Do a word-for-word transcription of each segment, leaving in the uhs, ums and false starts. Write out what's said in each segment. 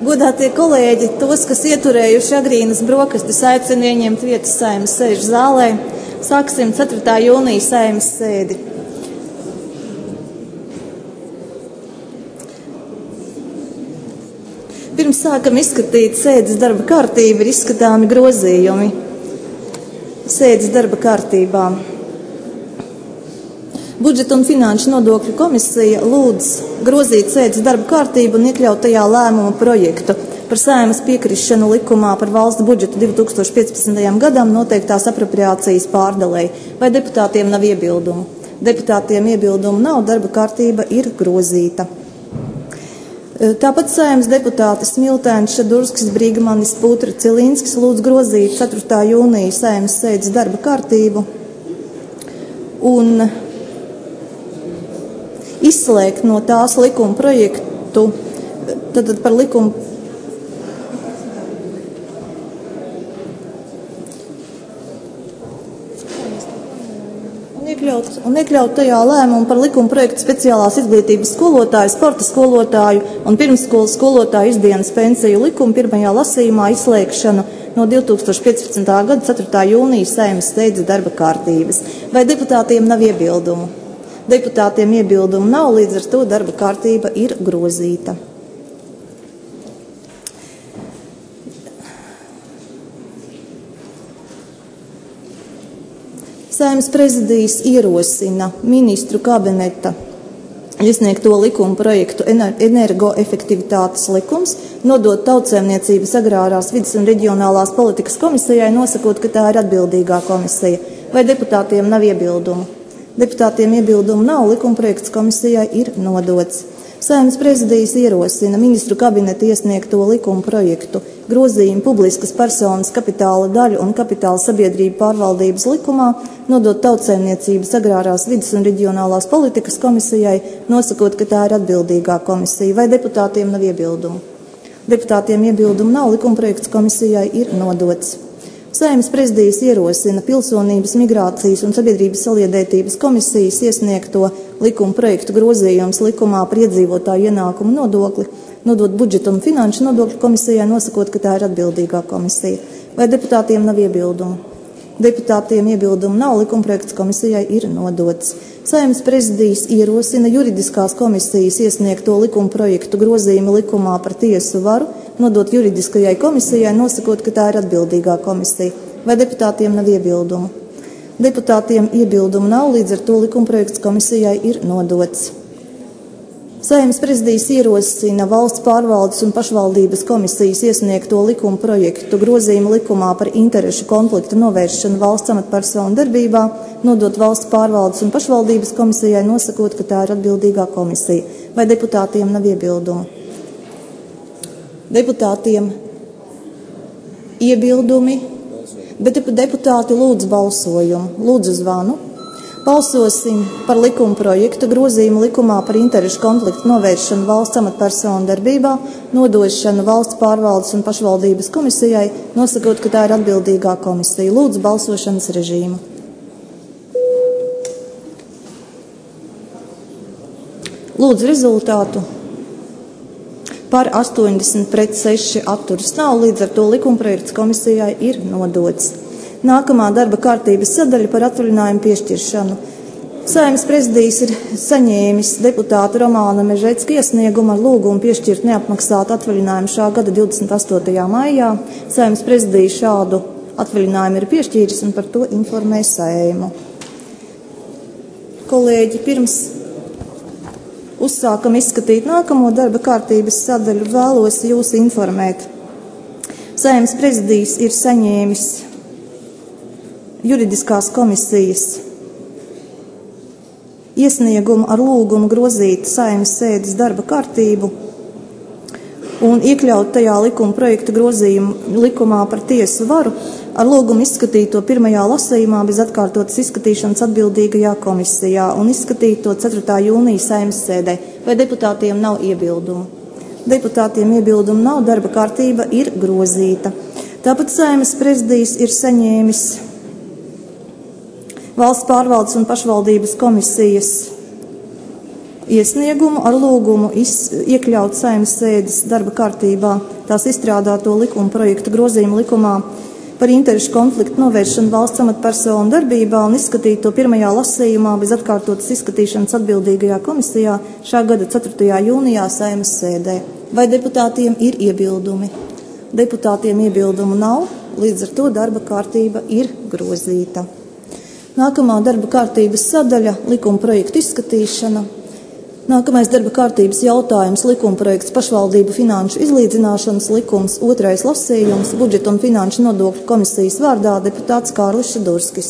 Godātie kolēģi, tos, kas ieturējuši agrīnas brokastis, aicinu ieņemt vietas Saeimas sēžu zālē. Sāksim ceturtā jūnija Saeimas sēdi. Pirms sākam izskatīt sēdes darba kārtību, ir izskatāmi grozījumi sēdes darba kārtībā. Budžeta un finanšu nodokļu komisija lūdz grozīt sēdes darba kārtību un iekļaut tajā lēmumu projektu par Saeimas piekrišanu likumā par valsts budžetu divi tūkstoši piecpadsmitajam gadam noteiktās apropriācijas pārdalei. Vai deputātiem nav iebildumu? Deputātiem iebildumu nav, darba kārtība ir grozīta. Tāpat Saeimas deputāti Smiltēns, Šadurskis, Brīgmanis, Putra, Cilinskis lūdz grozīt ceturtā jūnija Saeimas sēdes darba kārtību un izslēgt no tās likuma projektu, tad par likumu un iekļaut, un iekļaut tajā lēmumu par likuma projektu speciālās izglītības skolotāju, sporta skolotāju un pirmsskolas skolotāju izdienas pensiju likumu pirmajā lasījumā izslēgšanu no divi tūkstoši piecpadsmitā gada ceturtā jūnija Saeimas sēdes darba kārtības. Vai deputātiem nav iebildumu? Deputātiem iebildumu nav, līdz ar to darba kārtība ir grozīta. Saeimas prezidijas ierosina ministru kabineta iesniegto likuma projektu energoefektivitātes likums, nodot Tautsaimniecības agrārās vides un reģionālās politikas komisijai, nosakot, ka tā ir atbildīgā komisija. Vai deputātiem nav iebildumu? Deputātiem iebildumu nav, likumprojekts komisijai ir nodots. Saeimas prezidijas ierosina ministru kabineta iesniegto likuma projektu grozījumu publiskas personas kapitāla daļu un kapitāla sabiedrību pārvaldības likumā, nodot Tautsaimniecības agrārās vides un reģionālās politikas komisijai, nosakot, ka tā ir atbildīgā komisija. Vai deputātiem nav iebildumu? Deputātiem iebildumu nav, likumprojekts komisijai ir nodots. Saeimas prezidijas ierosina Pilsonības, migrācijas un sabiedrības saliedētības komisijas iesniegto likuma projektu grozījums likumā par iedzīvotāju ienākumu nodokli, nodot budžeta un finanšu nodokļu komisijai, nosakot, ka tā ir atbildīgā komisija. Vai deputātiem nav iebildumu? Deputātiem iebildumu nav, likumprojekts komisijai ir nodots. Saeimas prezidijas ierosina juridiskās komisijas iesniegto likuma projektu grozījumu likumā par tiesu varu, nodot juridiskajai komisijai, nosakot, ka tā ir atbildīgā komisija. Vai deputātiem nav iebildumu? Deputātiem iebildumu nav, līdz ar to likumprojekts komisijai ir nodots. Saeimas prezidijas ierosina valsts pārvaldes un pašvaldības komisijas iesniegto likuma projektu grozījumu likumā par interešu konfliktu novēršanu valsts amatpersonu darbībā, nodot valsts pārvaldes un pašvaldības komisijai, nosakot, ka tā ir atbildīgā komisija. Vai deputātiem nav iebildumu? Deputātiem iebildumi, bet deputāti lūdz balsojumu. Lūdzu zvanu. Balsosim par likuma projektu grozījumu likumā par interešu konfliktu novēršanu valsts amatpersonu darbībā, nodošanu valsts pārvaldes un pašvaldības komisijai, nosakot, ka tā ir atbildīgā komisija. Lūdzu balsošanas režīmu. Lūdzu rezultātu. Par astoņdesmit pret seši atturas nav, līdz ar to likumprojekts komisijai ir nodots. Nākamā darba kārtības sadaļa par atvaļinājumu piešķiršanu. Saeimas prezidijas ir saņēmis deputāta Romāna Mežecka iesniegumu ar lūgumu piešķirt neapmaksātu atvaļinājumu šā gada divdesmit astotajā maijā. Saeimas prezidija šādu atvaļinājumu ir piešķīris un par to informē Saimu. Kolēģi, pirms uzsākam izskatīt nākamo darba kārtības sadaļu, vēlos jūs informēt. Saeimas prezidijas ir saņēmis juridiskās komisijas iesniegumu ar lūgumu grozīt Saeimas sēdes darba kārtību un iekļaut tajā likuma projekta grozījumu likumā par tiesu varu, ar lūgumu izskatīt to pirmajā lasījumā bez atkārtotas izskatīšanas atbildīgajā komisijā un izskatīt to ceturtā jūnija Saeimas sēdē. Vai deputātiem nav iebildumu? Deputātiem iebildumu nav, darba kārtība ir grozīta. Tāpat Saeimas prezidijas ir saņēmis Valsts pārvaldes un pašvaldības komisijas iesniegumu ar lūgumu iz, iekļaut Saeimas sēdes darba kārtībā tās izstrādāto likuma projektu grozījumu likumā par interešu konfliktu novēršanu valsts amatpersonu darbībā un izskatīt to pirmajā lasījumā bez atkārtotas izskatīšanas atbildīgajā komisijā šā gada ceturtajā jūnijā Saeimas sēdē. Vai deputātiem ir iebildumi? Deputātiem iebildumu nav, līdz ar to darba kārtība ir grozīta. Nākamā darba kārtības sadaļa – likuma projektu izskatīšana. Nākamais darba kārtības jautājums – likumprojekts pašvaldību finanšu izlīdzināšanas likums, otrais lasījums, budžeta un finanšu nodokļu komisijas vārdā deputāts Kārlis Šadurskis.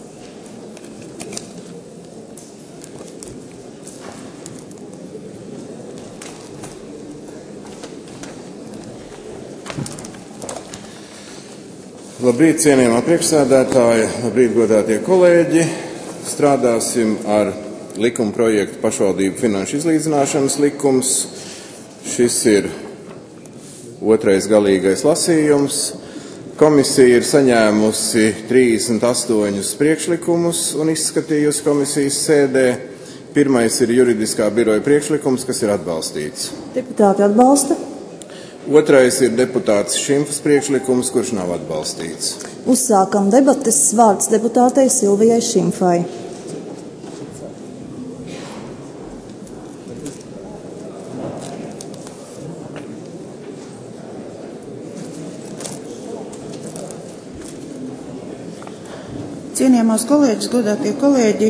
Labrīt, cienījamā priekšsēdētāja, labrīt, godātie kolēģi. Strādāsim ar likuma projektu pašvaldību finanšu izlīdzināšanas likums. Šis ir otrais galīgais lasījums. Komisija ir saņēmusi trīsdesmit astoņus priekšlikumus un izskatījusi komisijas sēdē. Pirmais ir juridiskā biroja priekšlikums, kas ir atbalstīts. Deputāti atbalsta. Otrais ir deputāts Šimfas priekšlikums, kurš nav atbalstīts. Uzsākam debates. Vārds deputātei Silvijai Šimfai. Cienījamās kolēģis, godātie kolēģi,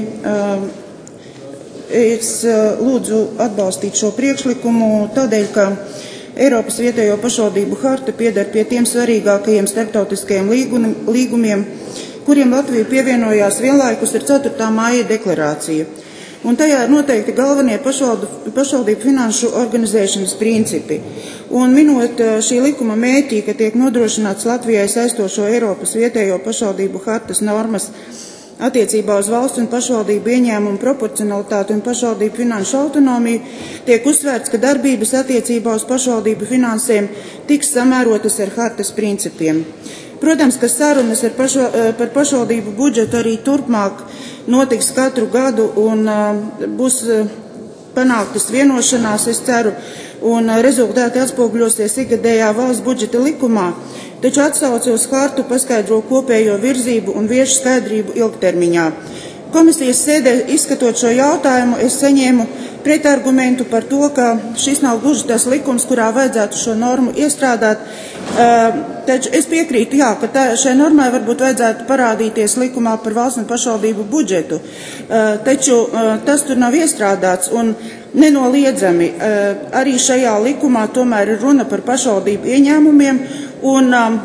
es lūdzu atbalstīt šo priekšlikumu tādēļ, ka Eiropas vietējo pašvaldību harta pieder pie tiem svarīgākajiem starptautiskajiem līgumiem, kuriem Latvija pievienojās vienlaikus ar ceturtā māja deklarāciju. Un tajā ir noteikti galvenie pašvaldību, pašvaldību finanšu organizēšanas principi. Un minot šī likuma mērķi, ka tiek nodrošināts Latvijai saistošo Eiropas vietējo pašvaldību hartas normas attiecībā uz valsts un pašvaldību ieņēmumu proporcionalitāti un pašvaldību finanšu autonomiju, tiek uzsvērts, ka darbības attiecībā uz pašvaldību finansēm tiks samērotas ar hartas principiem. Protams, ka sarunas ar pašo, par pašvaldību budžetu arī turpmāk notiks katru gadu un uh, būs uh, panāktas vienošanās, es ceru, un uh, rezultāti atspoguļosies ikgadējā valsts budžeta likumā, taču atsauce uz hartu paskaidro kopējo virzību un vieš skaidrību ilgtermiņā. Komisijas sēdē izskatot šo jautājumu, es saņēmu pretargumentu par to, ka šis nav gluži tas likums, kurā vajadzētu šo normu iestrādāt. Uh, taču es piekrītu, jā, ka tā, šai normai varbūt vajadzētu parādīties likumā par valsts un pašvaldību budžetu, uh, taču uh, tas tur nav iestrādāts un nenoliedzami. Uh, arī šajā likumā tomēr ir runa par pašvaldību ieņēmumiem un um,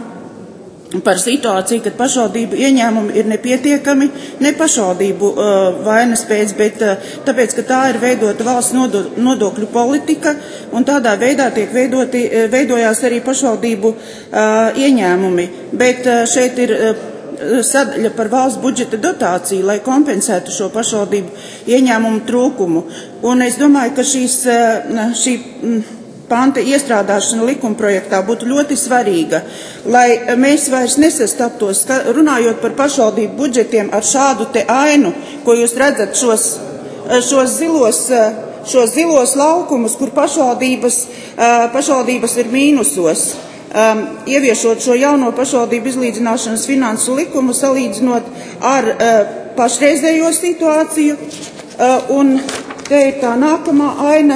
par situāciju, kad pašvaldību ieņēmumi ir nepietiekami, ne pašvaldību uh, vainas pēc, bet uh, tāpēc, ka tā ir veidota valsts nodo, nodokļu politika, un tādā veidā tiek veidoti, veidojās arī pašvaldību uh, ieņēmumi. Bet uh, šeit ir uh, sadaļa par valsts budžeta dotāciju, lai kompensētu šo pašvaldību ieņēmumu trūkumu. Un es domāju, ka šīs, uh, šī panta iestrādāšana likumprojektā būtu ļoti svarīga, lai mēs vairs nesastaptos, runājot par pašvaldību budžetiem ar šādu te ainu, ko jūs redzat šos, šos, zilos, šos zilos laukumus, kur pašvaldības, pašvaldības ir mīnusos. Ieviešot šo jauno pašvaldību izlīdzināšanas finansu likumu, salīdzinot ar pašreizējo situāciju, un te ir tā nākamā aina,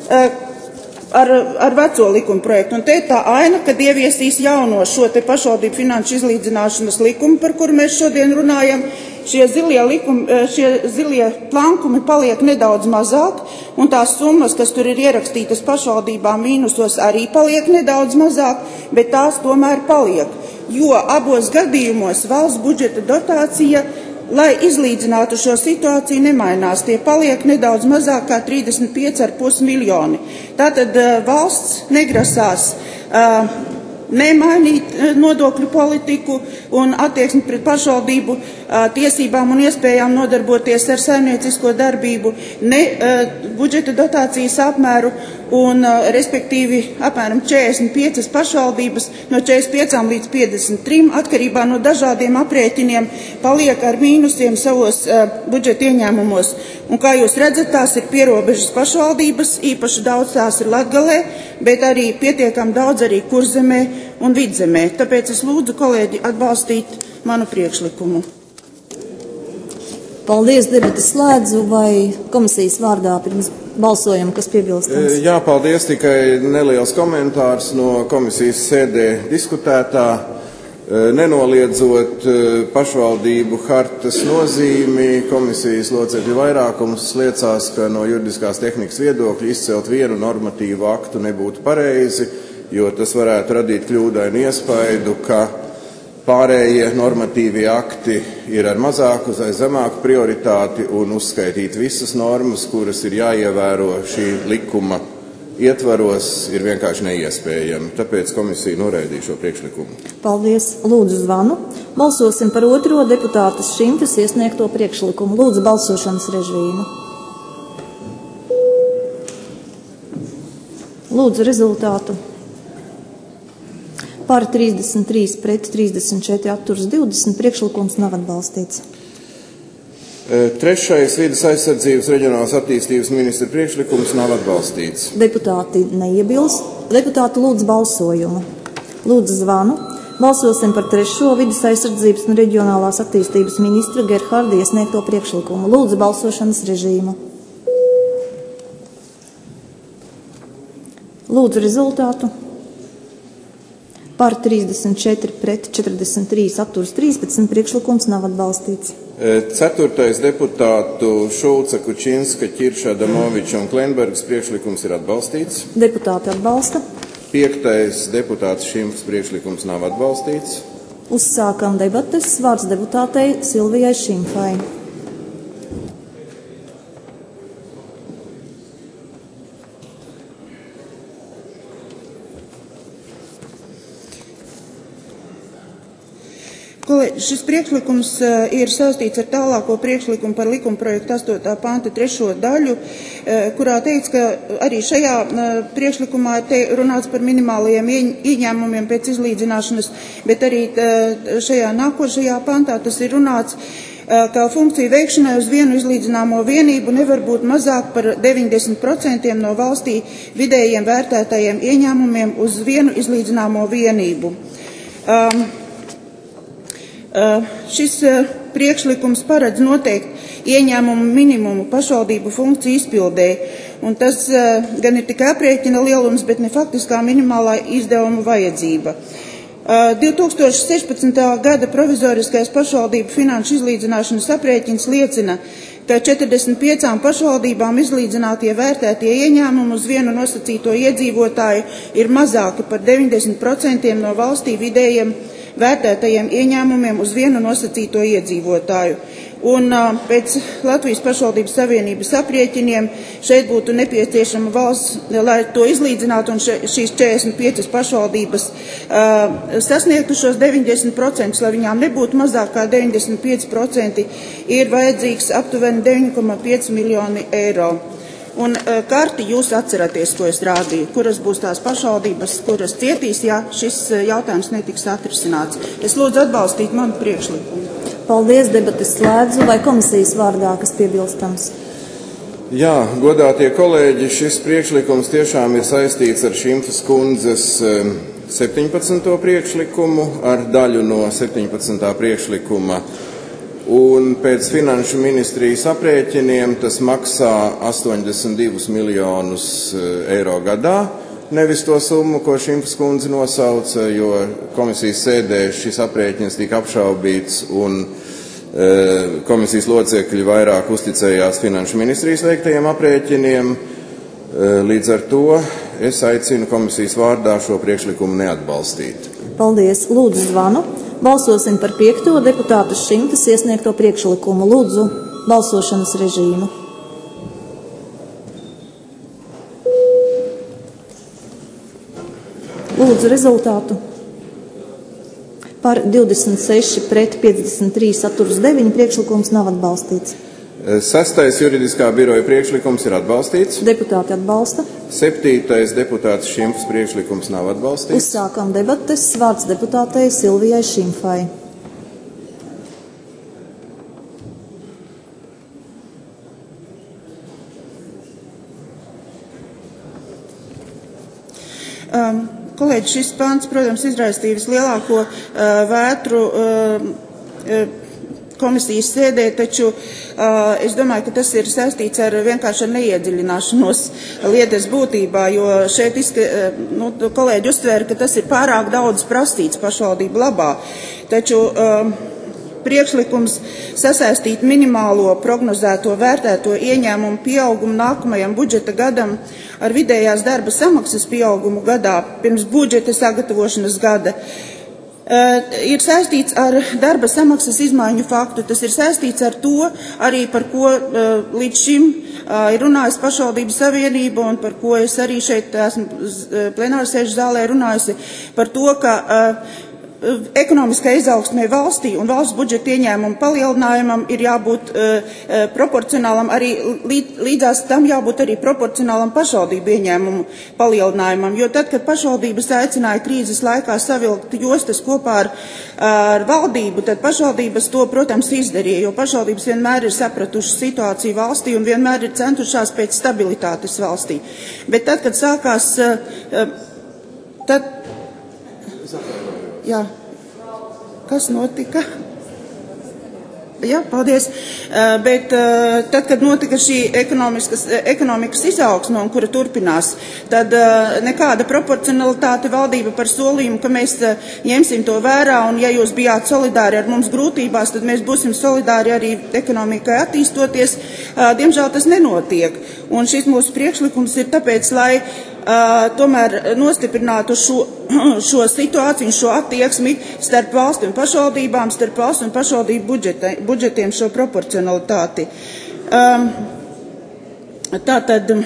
Ar, ar veco likuma projektu. Un te ir tā aina, kad ieviesīs jauno šo te pašvaldību finanšu izlīdzināšanas likumu, par kuru mēs šodien runājam. Šie zilie, likumi, šie zilie plankumi paliek nedaudz mazāk, un tās summas, kas tur ir ierakstītas pašvaldībām mīnusos, arī paliek nedaudz mazāk, bet tās tomēr paliek. Jo abos gadījumos valsts budžeta dotācija, lai izlīdzinātu šo situāciju, nemainās. Tie paliek nedaudz mazāk kā trīsdesmit pieci ar pus miljoni. Tātad valsts negrasās uh, nemainīt nodokļu politiku un attieksmi pret pašvaldību tiesībām un iespējām nodarboties ar saimniecisko darbību, ne budžeta dotācijas apmēru un, respektīvi, apmēram četrdesmit piecas pašvaldības no četrdesmit piecām līdz piecdesmit trim atkarībā no dažādiem aprēķiniem paliek ar mīnusiem savos budžeta ieņēmumos. Un, kā jūs redzat, tās ir pierobežas pašvaldības, īpaši daudz tās ir Latgalē, bet arī pietiekam daudz arī Kurzemē un Vidzemē. Tāpēc es lūdzu kolēģi atbalstīt manu priekšlikumu. Paldies, debates slēdzu, vai komisijas vārdā pirms balsojuma, kas piebilstams? Jā, paldies, tikai neliels komentārs no komisijas sēdē diskutētā. Nenoliedzot pašvaldību hartas nozīmi, komisijas locekļu vairākums liecās, ka no juridiskās tehnikas viedokļa izcelt vienu normatīvu aktu nebūtu pareizi, jo tas varētu radīt kļūdainu iespaidu, ka pārējie normatīvie akti ir ar mazāku vai zemāku prioritāti un uzskaitīt visas normas, kuras ir jāievēro šī likuma ietvaros, ir vienkārši neiespējami. Tāpēc komisija noraidīja šo priekšlikumu. Paldies. Lūdzu zvanu. Balsosim par otro deputātas Šimtas iesniegto priekšlikumu. Lūdzu balsošanas režīmu. Lūdzu rezultātu. Par trīsdesmit trīs pret trīsdesmit četri atturas divdesmit. Priekšlikums nav atbalstīts. Trešais vides aizsardzības reģionālās attīstības ministra priekšlikums nav atbalstīts. Deputāti neiebilst. Deputāti lūdz balsojumu. Lūdzu zvanu. Balsosim par trešo vides aizsardzības un reģionālās attīstības ministra Gerharda iesniegto priekšlikumu. Lūdzu balsošanas režīmu. Lūdzu rezultātu. Par trīsdesmit četri pret četrdesmit trīs atturas trīspadsmit. Priekšlikums nav atbalstīts. Ceturtais deputātu Šulca, Kučinska, Ķirša, Adamoviča un Klenbergas priekšlikums ir atbalstīts. Deputāti atbalsta. Piektais deputāts Šimtas priekšlikums nav atbalstīts. Uzsākam debates. Vārds deputātei Silvijai Šimfai. Kolēģi, šis priekšlikums ir saistīts ar tālāko priekšlikumu par likumprojektu astotā panta trešo daļu, kurā teica, ka arī šajā priekšlikumā te runāts par minimālajiem ieņēmumiem pēc izlīdzināšanas, bet arī šajā nākošajā pantā tas ir runāts, ka funkciju veikšanai uz vienu izlīdzināmo vienību nevar būt mazāk par deviņdesmit procentiem no valstī vidējiem vērtētajiem ieņēmumiem uz vienu izlīdzināmo vienību. Um, Uh, šis uh, priekšlikums paredz noteikt ieņēmumu minimumu pašvaldību funkciju izpildē, un tas uh, gan ir tikai aprēķina lielums, bet ne faktiskā minimālā izdevuma vajadzība. Uh, divi tūkstoši sešpadsmitā gada provizoriskais pašvaldību finanšu izlīdzināšanas aprēķins liecina, ka četrdesmit piecām pašvaldībām izlīdzinātie vērtētie ieņēmumi uz vienu nosacīto iedzīvotāju ir mazāki par deviņdesmit procentiem no valstī vidējiem vērtētajiem ieņēmumiem uz vienu nosacīto iedzīvotāju. Un pēc Latvijas pašvaldības savienības aprēķiniem šeit būtu nepieciešama valsts, lai to izlīdzinātu, un šīs četrdesmit piecas pašvaldības uh, sasniegtu šos deviņdesmit procentus, lai viņām nebūtu mazāk kā deviņdesmit pieci procenti, ir vajadzīgs aptuveni deviņi komats pieci miljoni eiro. Un karti jūs atceraties, ko es rādīju, kuras būs tās pašvaldības, kuras cietīs, ja šis jautājums netiks atrisināts. Es lūdzu atbalstīt manu priekšlikumu. Paldies, debates slēdzu. Vai komisijas vārdā, kas piebilstams? Jā, godātie kolēģi, šis priekšlikums tiešām ir saistīts ar Šimtas kundzes septiņpadsmito priekšlikumu, ar daļu no septiņpadsmitā priekšlikuma. Un pēc finanšu ministrijas aprēķiniem tas maksā astoņdesmit divus miljonus eiro gadā, nevis to summu, ko Šimtas kundze nosauca, jo komisijas sēdē šis aprēķins tika apšaubīts un e, komisijas locekļi vairāk uzticējās finanšu ministrijas veiktajiem aprēķiniem. E, līdz ar to es aicinu komisijas vārdā šo priekšlikumu neatbalstīt. Paldies. Lūdzu zvanu. Balsosim par piekto deputātu Šimtas iesniegto priekšlikumu. Lūdzu balsošanas režīmu. Lūdzu rezultātu. Par divdesmit seši pret piecdesmit trīs atturas deviņi priekšlikums nav atbalstīts. Sastais juridiskā biroja priekšlikums ir atbalstīts. Deputāti atbalsta. Septītais deputāts Šimfas priekšlikums nav atbalstīts. Uzsākam debates. Vārds deputātei Silvijai Šimfai. Um, kolēģi, šis pants, protams, izraisīja vislielāko uh, vētru uh, uh, komisijas sēdē, taču uh, es domāju, ka tas ir saistīts ar vienkārši ar neiedziļināšanos lietas būtībā, jo šeit izka, uh, nu, kolēģi uztvēra, ka tas ir pārāk daudz prasīts pašvaldību labā. Taču uh, priekšlikums sasaistīt minimālo prognozēto vērtēto ieņēmumu pieaugumu nākamajam budžeta gadam ar vidējās darba samaksas pieaugumu gadā pirms budžeta sagatavošanas gada. Uh, ir saistīts ar darba samaksas izmaiņu faktu. Tas ir saistīts ar to, arī par ko uh, līdz šim uh, ir runājusi pašvaldību savienība un par ko es arī šeit esmu plenārsēžu zālē runājusi, par to, ka uh, ekonomiskai izaugsmē valstī un valsts budžeta ieņēmumu palielinājumam ir jābūt uh, proporcionālam, arī līd, līdzās tam jābūt arī proporcionālam pašvaldību ieņēmumu palielinājumam, jo tad, kad pašvaldības aicināja krīzes laikā savilkt jostas kopā ar, ar valdību, tad pašvaldības to, protams, izdarīja, jo pašvaldības vienmēr ir sapratušas situāciju valstī un vienmēr ir centušās pēc stabilitātes valstī. Bet tad, kad sākās, uh, tad Jā. Kas notika? Jā, paldies. Uh, bet uh, tad, kad notika šī ekonomikas izaugsme, un kura turpinās, tad uh, nekāda proporcionalitāte valdība par solījumu, ka mēs uh, ņemsim to vērā, un ja jūs bijāt solidāri ar mums grūtībās, tad mēs būsim solidāri arī ekonomikai attīstoties. Uh, diemžēl tas nenotiek. Un šis mūsu priekšlikums ir tāpēc, lai Uh, tomēr nostiprinātu šo, šo situāciju, šo attieksmi starp valsti un pašvaldībām, starp valsts un pašvaldību budžete, budžetiem šo proporcionalitāti. Um, tātad,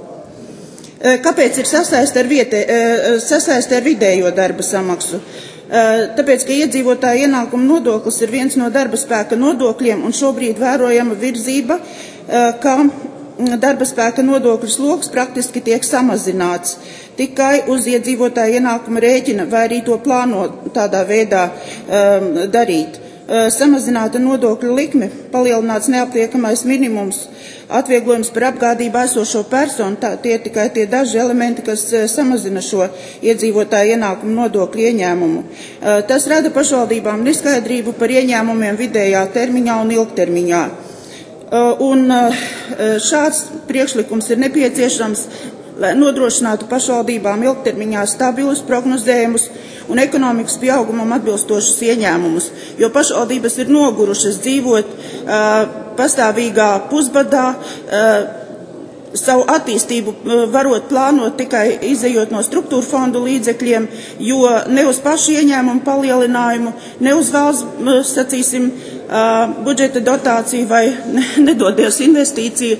kāpēc ir sasaiste ar, vietē, sasaiste ar vidējo darba samaksu? Uh, tāpēc, ka iedzīvotāja ienākuma nodoklis ir viens no darba spēka nodokļiem, un šobrīd vērojama virzība, uh, ka darba spēka nodokļu sloks praktiski tiek samazināts tikai uz iedzīvotāju ienākuma rēķina, vai arī to plāno tādā veidā um, darīt. Uh, samazināta nodokļu likme, palielināts neapliekamais minimums, atvieglojums par apgādību esošo personu, tā, tie tikai tie daži elementi, kas uh, samazina šo iedzīvotāju ienākumu nodokļu ieņēmumu. Uh, tas rada pašvaldībām neskaidrību par ieņēmumiem vidējā termiņā un ilgtermiņā. Un šāds priekšlikums ir nepieciešams, lai nodrošinātu pašvaldībām ilgtermiņā stabilus, prognozējumus un ekonomikas pieaugumam atbilstošus ieņēmumus, jo pašvaldības ir nogurušas dzīvot uh, pastāvīgā pusbadā, uh, savu attīstību varot plānot tikai izejot no struktūra fondu līdzekļiem, jo ne uz pašu ieņēmumu palielinājumu, ne uz valsts, sacīsim, budžeta dotāciju vai nedodies investīciju,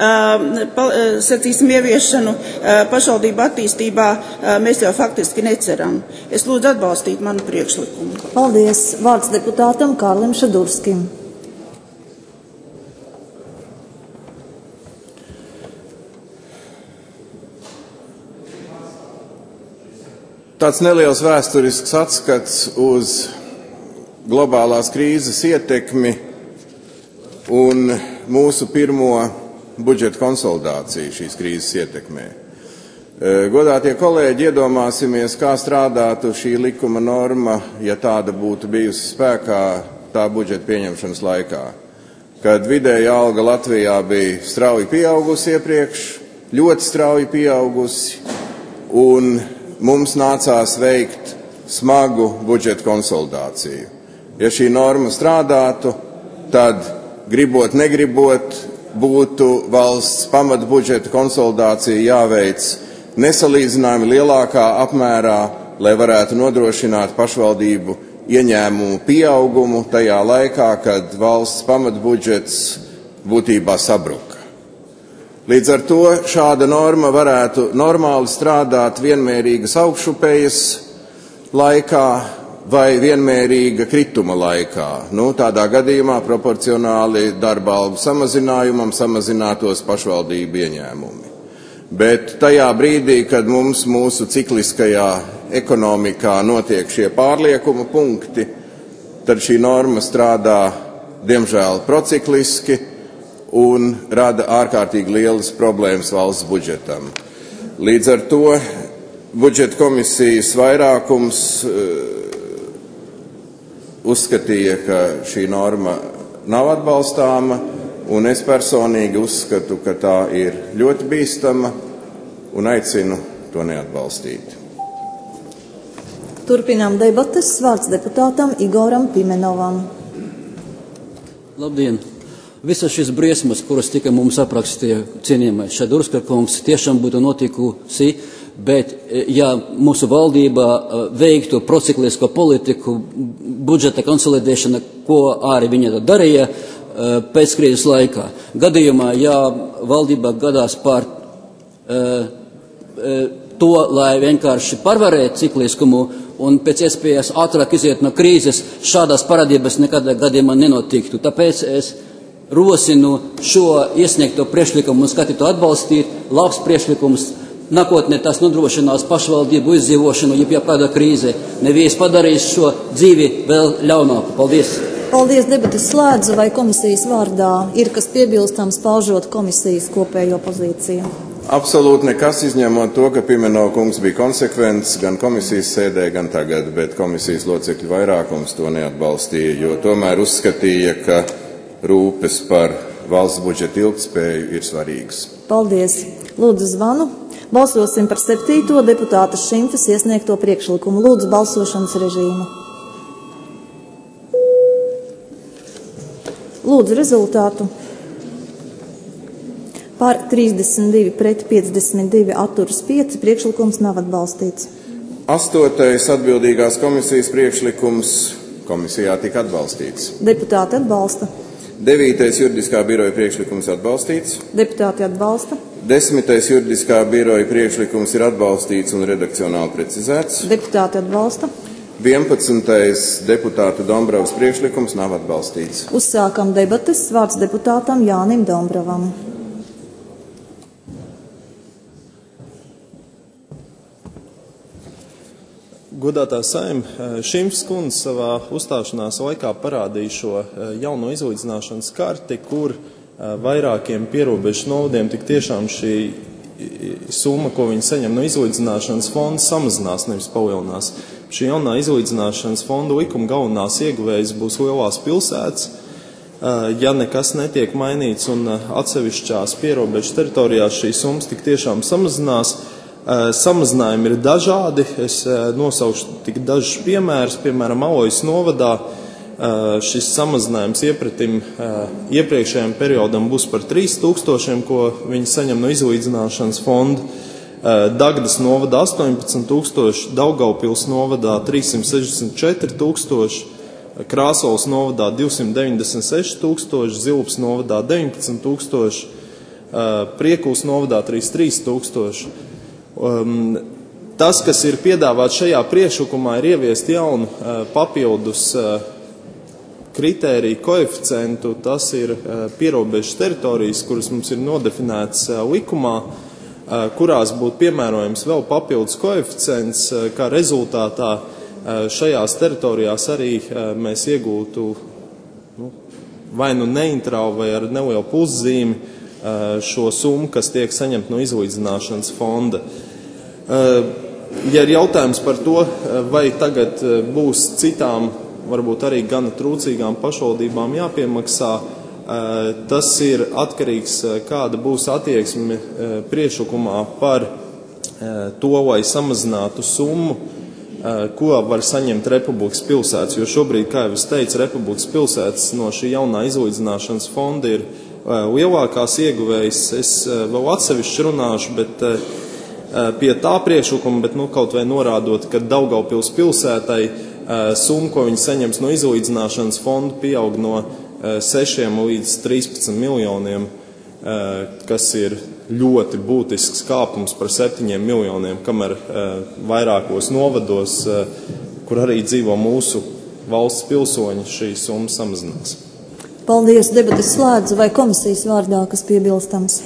sacīsim, ieviešanu pašvaldību attīstībā mēs jau faktiski neceram. Es lūdzu atbalstīt manu priekšlikumu. Paldies. Vārds deputātam Kārlim Šadurskim. Tāds neliels vēsturisks atskats uz globālās krīzes ietekmi un mūsu pirmo budžeta konsolidāciju šīs krīzes ietekmē. Godātie kolēģi, iedomāsimies, kā strādātu šī likuma norma, ja tāda būtu bijusi spēkā tā budžeta pieņemšanas laikā, kad vidēja alga Latvijā bija strauji pieaugusi iepriekš, ļoti strauji pieaugusi, un mums nācās veikt smagu budžeta konsolidāciju. Ja šī norma strādātu, tad gribot, negribot, būtu valsts pamatbudžeta konsolidācija jāveic nesalīdzināmi lielākā apmērā, lai varētu nodrošināt pašvaldību ieņēmumu pieaugumu tajā laikā, kad valsts pamatbudžets būtībā sabruka. Līdz ar to šāda norma varētu normāli strādāt vienmērīgas augšupejas laikā, vai vienmērīga krituma laikā. Nu, tādā gadījumā proporcionāli darba algu samazinājumam samazinātos pašvaldību ieņēmumi. Bet tajā brīdī, kad mums mūsu cikliskajā ekonomikā notiek šie pārliekuma punkti, tad šī norma strādā, diemžēl, procikliski un rada ārkārtīgi lielas problēmas valsts budžetam. Līdz ar to budžeta komisijas vairākums uzskatīja, ka šī norma nav atbalstāma, un es personīgi uzskatu, ka tā ir ļoti bīstama un aicinu to neatbalstīt. Turpinām debates. Vārds deputātam Igoram Pimenovam. Labdien! Visas šīs briesmas, kuras tika mums aprakstīja cienījamais Šadurska kungs, tiešām būtu notikusi, bet ja mūsu valdība veiktu prociklisko politiku, budžeta konsolidēšana, ko arī viņa darīja pēc krīzes laikā. Gadījumā, ja valdība gadās par e, e, to, lai vienkārši pārvarētu cikliskumu un pēc iespējas ātrāk iziet no krīzes, šādas parādības nekādā gadījumā nenotiktu. Tāpēc es rosinu šo iesniegto priekšlikumu un skatītu atbalstīt. Labs priekšlikums. Nākotnē tas nodrošinās pašvaldību izdzīvošanu, ja pie kāda krīze. Neviens padarīs šo dzīvi vēl ļaunāku. Paldies! Paldies, debates slēdzu. Vai komisijas vārdā ir kas piebilstams, paužot komisijas kopējo pozīciju? Absolūti nekas, izņemot to, ka Pimenova kungs bija konsekvents gan komisijas sēdē, gan tagad, bet komisijas locekļu vairākums to neatbalstīja, jo tomēr uzskatīja, ka rūpes par valsts budžeta ilgtspēju ir svarīgas. Paldies. Lūdzu zvanu. Balsosim par septīto deputāta Šimtas iesniegto priekšlikumu. Lūdzu balsošanas režīmu. Lūdzu rezultātu. Par trīsdesmit divi pret piecdesmit divi atturas pieci priekšlikums nav atbalstīts. Astotais atbildīgās komisijas priekšlikums komisijā tika atbalstīts. Deputāti atbalsta. Devītais juridiskā biroja priekšlikums atbalstīts. Deputāti atbalsta. Desmitais juridiskā biroja priekšlikums ir atbalstīts un redakcionāli precizēts. Deputāti atbalsta. vienpadsmitais deputātu Dombravas priekšlikums nav atbalstīts. Uzsākam debates. Vārds deputātam Jānim Dombravam. Godātā Saim, Šimtas kundze savā uzstāšanās laikā parādīja šo jauno izlīdzināšanas karti, kur vairākiem pierobežu novadiem tik tiešām šī summa, ko viņi saņem no izlīdzināšanas fonda, samazinās, nevis palielinās. Šī jaunā izlīdzināšanas fonda likuma galvenās ieguvējas būs lielās pilsētas, ja nekas netiek mainīts un atsevišķās pierobežu teritorijās šīs summas tik tiešām samazinās. Samazinājumi ir dažādi. Es nosaukšu tik dažus piemērus. Piemēram, Alojas novadā šis samazinājums iepratim iepriekšējiem periodam būs par trīs tūkstošiem, ko viņi saņem no izlīdzināšanas fonda. Dagdas novadā astoņpadsmit tūkstoši, Daugavpils novadā trīssimt sešdesmit četri tūkstoši, Krāslavas novadā divsimt deviņdesmit seši tūkstoši, Zilpas novadā deviņpadsmit tūkstoši, Priekulas novadā trīsdesmit trīs tūkstoši. Um, tas, kas ir piedāvāts šajā priekšlikumā, ir ieviest jaunu uh, papildus uh, kritēriju koeficientu. Tas ir uh, pierobežas teritorijas, kuras mums ir nodefinētas uh, likumā, uh, kurās būtu piemērojams vēl papildus koeficients, uh, kā rezultātā uh, šajās teritorijās arī uh, mēs iegūtu nu, vai nu neintrālu vai ar nelielu puszīmi uh, šo summu, kas tiek saņemta no izlīdzināšanas fonda. Ja ir jautājums par to, vai tagad būs citām, varbūt arī gana trūcīgām pašvaldībām jāpiemaksā, tas ir atkarīgs, kāda būs attieksme priekšlikumā par to, lai samazinātu summu, ko var saņemt Republikas pilsētas. Jo šobrīd, kā jau es teicu, Republikas pilsētas no šī jaunā izlīdzināšanas fonda ir lielākās ieguvējas. Es vēl atsevišķi runāšu, bet pie tā priekšlikuma, bet nu, kaut vai norādot, ka Daugavpils pilsētai summa, ko viņi saņems no izlīdzināšanas fonda, pieaug no sešiem līdz trīspadsmit miljoniem, kas ir ļoti būtisks kāpums par septiņiem miljoniem, kamēr vairākos novados, kur arī dzīvo mūsu valsts pilsoņi, šī summa samazinās. Paldies, debates slēdzu, vai komisijas vārdā, kas piebilstams?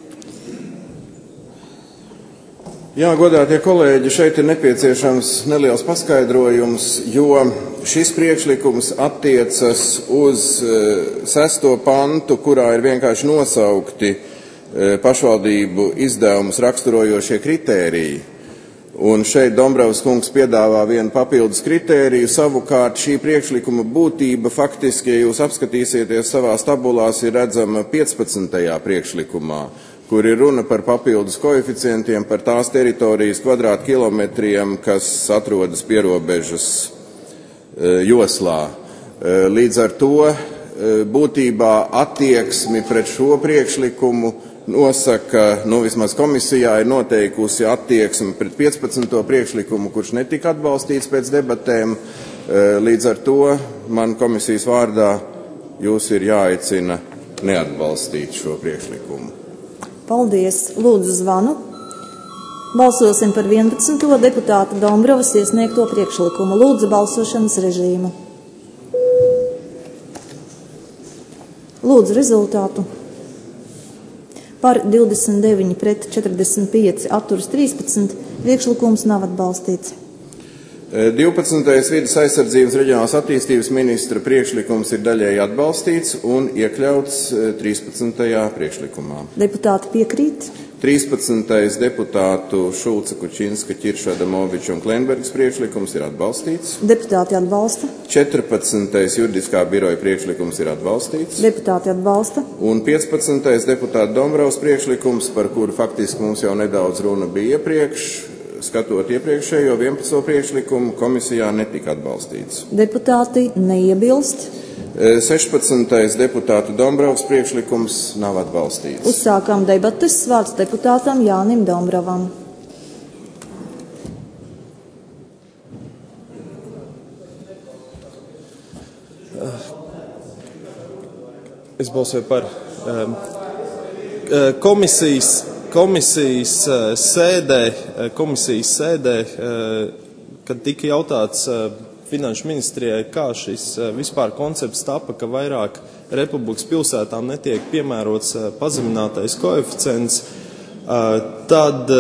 Jā, godātie kolēģi, šeit ir nepieciešams neliels paskaidrojums, jo šis priekšlikums attiecas uz sesto pantu, kurā ir vienkārši nosaukti pašvaldību izdevumus raksturojošie kritēriji. Un šeit Dombrovs kungs piedāvā vienu papildus kritēriju. Savukārt šī priekšlikuma būtība faktiski, ja jūs apskatīsieties savās tabulās, ir redzama piecpadsmitajā priekšlikumā, kur ir runa par papildus koeficientiem, par tās teritorijas kvadrātkilometriem, kas atrodas pierobežas joslā. Līdz ar to būtībā attieksmi pret šo priekšlikumu nosaka, nu vismaz komisijā ir noteikusi attieksmi pret piecpadsmito priekšlikumu, kurš netika atbalstīts pēc debatēm. Līdz ar to man komisijas vārdā jūs ir jāaicina neatbalstīt šo priekšlikumu. Paldies. Lūdzu zvanu. Balsosim par vienpadsmito deputāta Dombrovas iesniegto priekšlikumu. Lūdzu balsošanas režīmu. Lūdzu rezultātu. Par divdesmit deviņi pret četrdesmit pieci atturas trīspadsmit. Priekšlikums nav atbalstīts. divpadsmitais Vides aizsardzības reģionālās attīstības ministra priekšlikums ir daļēji atbalstīts un iekļauts trīspadsmitajā priekšlikumā. Deputāti piekrīt? trīspadsmitais deputātu Šulca, Kučinska, Ķirša, Adamoviča un Klenbergas priekšlikums ir atbalstīts. Deputāti atbalsta. četrpadsmitais juridiskā biroja priekšlikums ir atbalstīts. Deputāti atbalsta. Un piecpadsmitais deputāta Dombrovs priekšlikums, par kuru faktiski mums jau nedaudz runa bija iepriekš, skatot iepriekšējo vienpadsmito priekšlikumu, komisijā netika atbalstīts. Deputāti neiebilst. sešpadsmitais deputātu Dombrovs priekšlikums nav atbalstīts. Uzsākām debates. Vārds deputātam Jānim Dombrovam. Es balsoju par um, komisijas, komisijas sēdē, komisijas sēdē, kad tika jautāts Finanšu ministrijai, kā šis vispār koncepts tapa, ka vairāk republikas pilsētām netiek piemērots pazeminātais koeficients, tad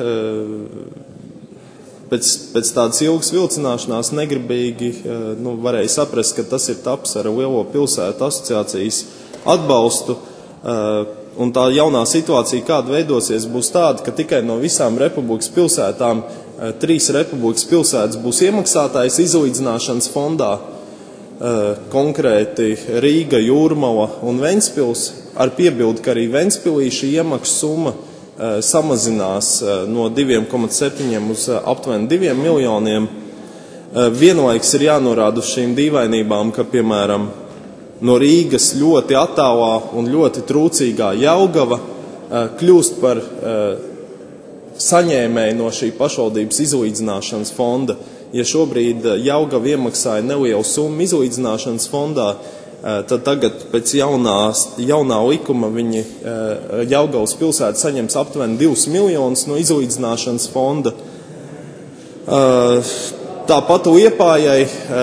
pēc, pēc tādas ilgas vilcināšanās negribīgi nu, varēja saprast, ka tas ir taps ar Lielo pilsētu asociācijas atbalstu. Un tā jaunā situācija, kāda veidosies, būs tāda, ka tikai no visām republikas pilsētām trīs republikas pilsētas būs iemaksātājs izlīdzināšanas fondā, konkrēti Rīga, Jūrmala un Ventspils, ar piebildi, ka arī Ventspilī šī iemaksu summa samazinās no diviem komats septiņiem uz aptuveni diviem miljoniem. Vienlaiks ir jānorāda uz šīm dīvainībām, ka, piemēram, no Rīgas ļoti attālā un ļoti trūcīgā Jelgava kļūst par saņēmēji no šī pašvaldības izlīdzināšanas fonda. Ja šobrīd Jelgava iemaksāja nelielu summu izlīdzināšanas fondā, tad tagad pēc jaunās, jaunā likuma viņi Jelgavas pilsēta saņems aptuveni divus miljonus no izlīdzināšanas fonda. Tāpat Liepājai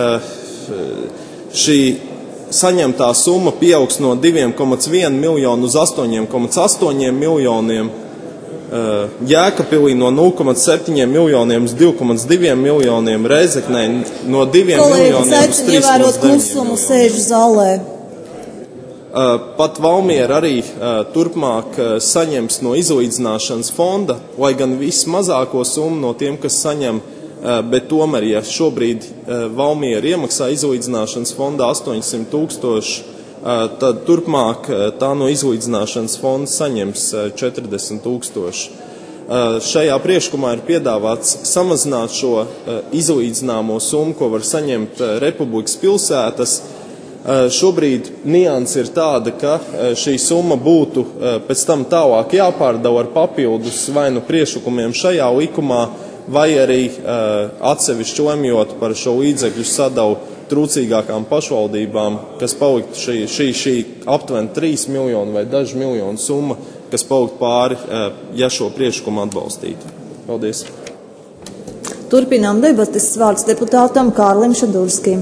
šī saņemtā summa pieaugs no diviem komats viens miljonu uz astoņiem komats astoņiem miljoniem. Jēkabpilī no nulle komats septiņiem miljoniem uz divi komats divi miljoniem, Rēzeknē no diviem miljoniem uz trīs komats deviņi miljoniem. Sēžu zālē. Pat Valmiera arī turpmāk saņems no izlīdzināšanas fonda, lai gan vismazāko summu no tiem, kas saņem, bet tomēr, ja šobrīd Valmiera iemaksā izlīdzināšanas fondā astoņsimt tūkstoši, tad turpmāk tā no izlīdzināšanas fonda saņems četrdesmit tūkstoši. Šajā priekšlikumā ir piedāvāts samazināt šo izlīdzināmo summu, ko var saņemt republikas pilsētas. Šobrīd nianse ir tāda, ka šī summa būtu pēc tam tālāk jāpārdala ar papildus vai nu priekšlikumiem šajā likumā, vai arī atsevišķi lemjot par šo līdzekļu sadalu trūcīgākām pašvaldībām, kas paliktu šī, šī, šī aptuveni trīs miljonu vai dažu miljonu summa, kas palikt pāri, ja šo priekšlikumu atbalstītu. Paldies. Turpinām debates. Vārds deputātam Kārlim Šadurskim.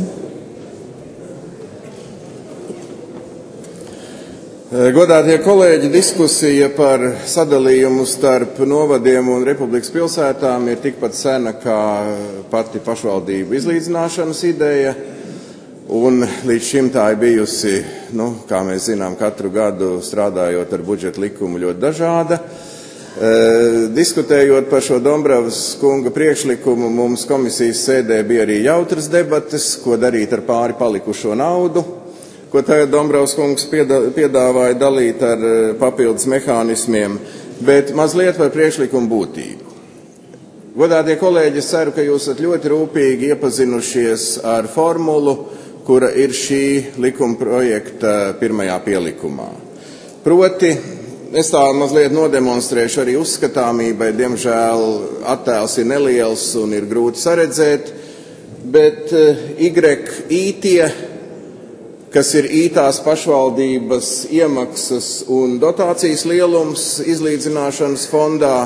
Godātie kolēģi, diskusija par sadalījumu starp novadiem un republikas pilsētām ir tikpat sena kā pati pašvaldību izlīdzināšanas ideja. Un līdz šim tā ir bijusi, nu, kā mēs zinām, katru gadu strādājot ar budžeta likumu ļoti dažāda. E, diskutējot par šo Dombravas kunga priekšlikumu, mums komisijas sēdē bija arī jautras debates, ko darīt ar pāri palikušo naudu, ko tagad Dombravas kungs piedāvāja dalīt ar papildus mehānismiem, bet mazliet par priekšlikumu būtību. Godātie kolēģi, es ceru, ka jūs esat ļoti rūpīgi iepazinušies ar formulu, kura ir šī likuma projekta pirmajā pielikumā. Proti, es tā mazliet nodemonstrēšu arī uzskatāmībai, diemžēl attēls ir neliels un ir grūti saredzēt, bet Y ītie, kas ir ītās pašvaldības iemaksas un dotācijas lielums izlīdzināšanas fondā,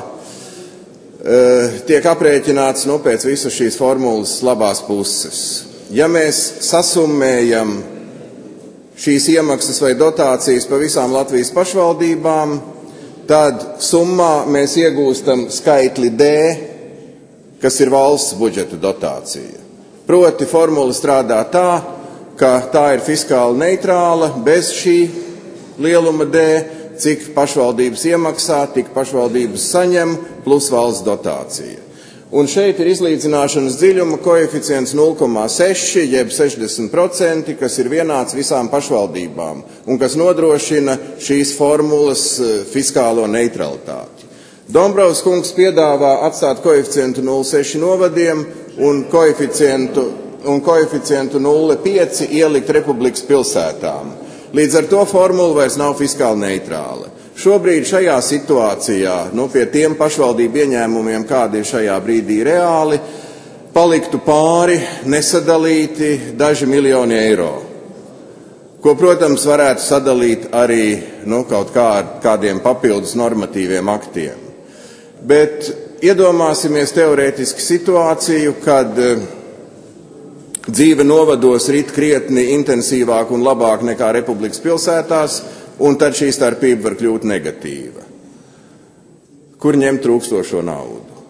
tiek aprēķināts nu, pēc visas šīs formulas labās puses. Ja mēs sasummējam šīs iemaksas vai dotācijas pa visām Latvijas pašvaldībām, tad summā mēs iegūstam skaitli D, kas ir valsts budžeta dotācija. Proti formula strādā tā, ka tā ir fiskāli neitrāla, bez šī lieluma D, cik pašvaldības iemaksā, tik pašvaldības saņem, plus valsts dotācija. Un šeit ir izlīdzināšanas dziļuma koeficients nulle komā seši, jeb sešdesmit procenti, kas ir vienāds visām pašvaldībām un kas nodrošina šīs formulas fiskālo neutralitāti. Dombravas kungs piedāvā atstāt koeficientu nulle komā seši novadiem un koeficientu, un koeficientu nulle komā pieci ielikt republikas pilsētām. Līdz ar to formula vairs nav fiskāli neitrāla. Šobrīd šajā situācijā, nu, pie tiem pašvaldību ieņēmumiem, kādi ir šajā brīdī reāli, paliktu pāri nesadalīti daži miljoni eiro, ko, protams, varētu sadalīt arī nu, kaut kā ar kādiem papildus normatīviem aktiem. Bet iedomāsimies teorētiski situāciju, kad dzīve novados rit krietni intensīvāk un labāk nekā republikas pilsētās, un tad šī starpība var kļūt negatīva. Kur ņemt trūkstošo naudu?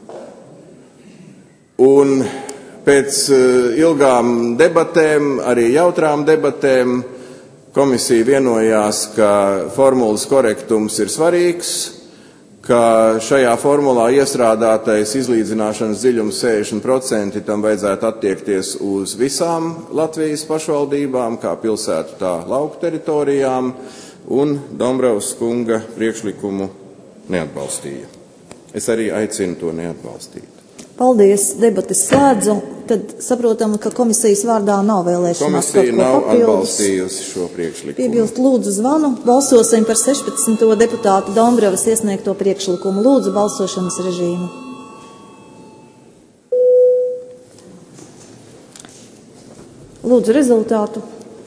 Un pēc ilgām debatēm, arī jautrām debatēm, komisija vienojās, ka formulas korektums ir svarīgs, ka šajā formulā iestrādātais izlīdzināšanas dziļums sešdesmit procenti tam vajadzētu attiekties uz visām Latvijas pašvaldībām, kā pilsētu tā lauku teritorijām, un Dombravas kunga priekšlikumu neatbalstīja. Es arī aicinu to neatbalstīt. Paldies, debates slēdzu. Tad saprotam, ka komisijas vārdā nav vēlēšanās Komisija nav atbalstījusi šo priekšlikumu. Piebilst lūdzu zvanu. Balsosim par sešpadsmito deputātu Dombravas iesniegto priekšlikumu. Lūdzu balsošanas režīmu. Lūdzu rezultātu.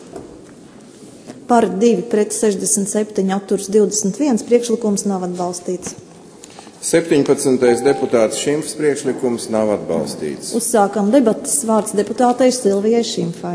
Par divi pret sešdesmit septiņi, atturs divdesmit viens, priekšlikums nav atbalstīts. septiņpadsmitais deputāts Šimfs priekšlikums nav atbalstīts. Uzsākam debatas. Vārds deputātei Silvijai Šimfai.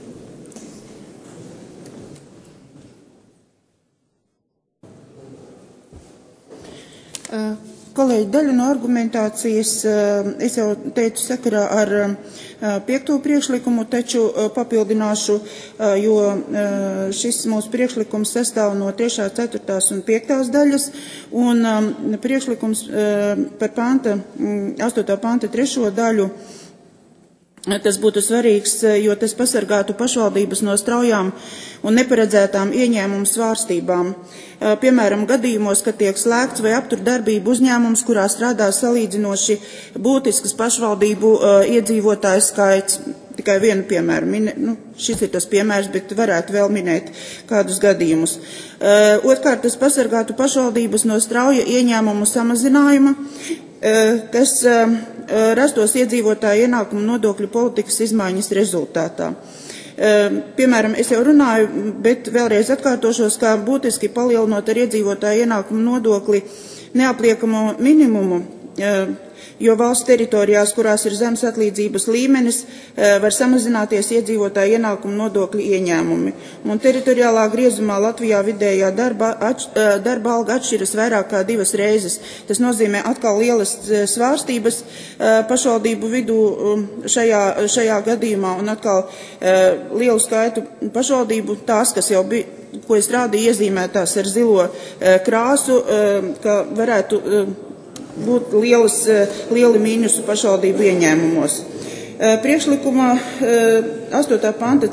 Kolēģi, daļu no argumentācijas es jau teicu sakarā ar piekto priekšlikumu, taču papildināšu, jo šis mūsu priekšlikums sastāv no trešās, ceturtās un piektās daļas, un priekšlikums par panta, astotā panta trešo daļu. Tas būtu svarīgs, jo tas pasargātu pašvaldības no straujām un neparedzētām ieņēmumu svārstībām. Piemēram, gadījumos, kad tiek slēgts vai aptur darbību uzņēmums, kurā strādā salīdzinoši būtisks pašvaldību iedzīvotāju skaits. Tikai vienu piemēru. Mine, nu, šis ir tas piemērs, bet varētu vēl minēt kādus gadījumus. Otkārt, tas pasargātu pašvaldības no strauja ieņēmumu samazinājuma, kas rastos iedzīvotāju ienākumu nodokļu politikas izmaiņas rezultātā. Piemēram, es jau runāju, bet vēlreiz atkārtošos, kā būtiski palielinot ar iedzīvotāju ienākumu nodokli neapliekamo minimumu, jo valsts teritorijās, kurās ir zemes atlīdzības līmenis, var samazināties iedzīvotāju ienākumu nodokļu ieņēmumi. Un teritoriālā griezumā Latvijā vidējā darba, atš, darba alga atšķiras vairāk kā divas reizes. Tas nozīmē atkal lielas svārstības pašvaldību vidū šajā, šajā gadījumā un atkal lielu skaitu pašvaldību, tās, kas jau bija, ko es rādīju, iezīmētās ar zilo krāsu, ka varētu būt lielas, lieli mīnusu pašvaldību ieņēmumos. Priekšlikumā astotā panta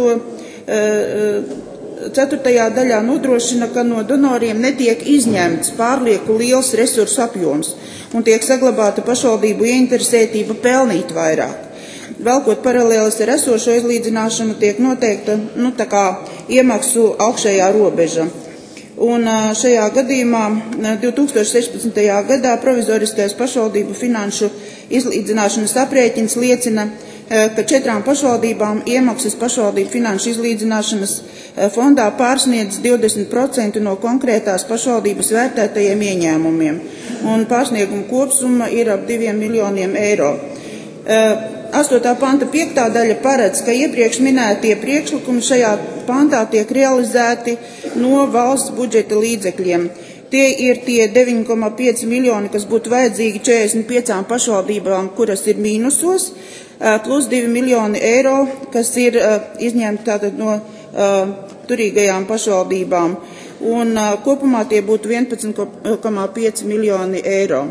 ceturtajā daļā nodrošina, ka no donoriem netiek izņemts pārlieku liels resursu apjoms un tiek saglabāta pašvaldību ieinteresētība pelnīt vairāk. Velkot paralēlis ar esošo izlīdzināšanu, tiek noteikta nu, tā kā iemaksu augšējā robeža. Un šajā gadījumā divi tūkstoši sešpadsmitajā gadā provizoriskais pašvaldību finanšu izlīdzināšanas aprēķins liecina, ka četrām pašvaldībām iemaksas pašvaldību finanšu izlīdzināšanas fondā pārsniedz divdesmit procenti no konkrētās pašvaldības vērtētajiem ieņēmumiem, un pārsnieguma kopsumma ir ap diviem miljoniem eiro. astotā panta piektā daļa paredz, ka iepriekš minētie priekšlikumi šajā pantā tiek realizēti no valsts budžeta līdzekļiem. Tie ir tie deviņi komā pieci miljoni, kas būtu vajadzīgi četrdesmit piecām pašvaldībām, kuras ir mīnusos, plus divi miljoni eiro, kas ir izņemti tātad no turīgajām pašvaldībām. Un kopumā tie būtu vienpadsmit komā pieci miljoni eiro.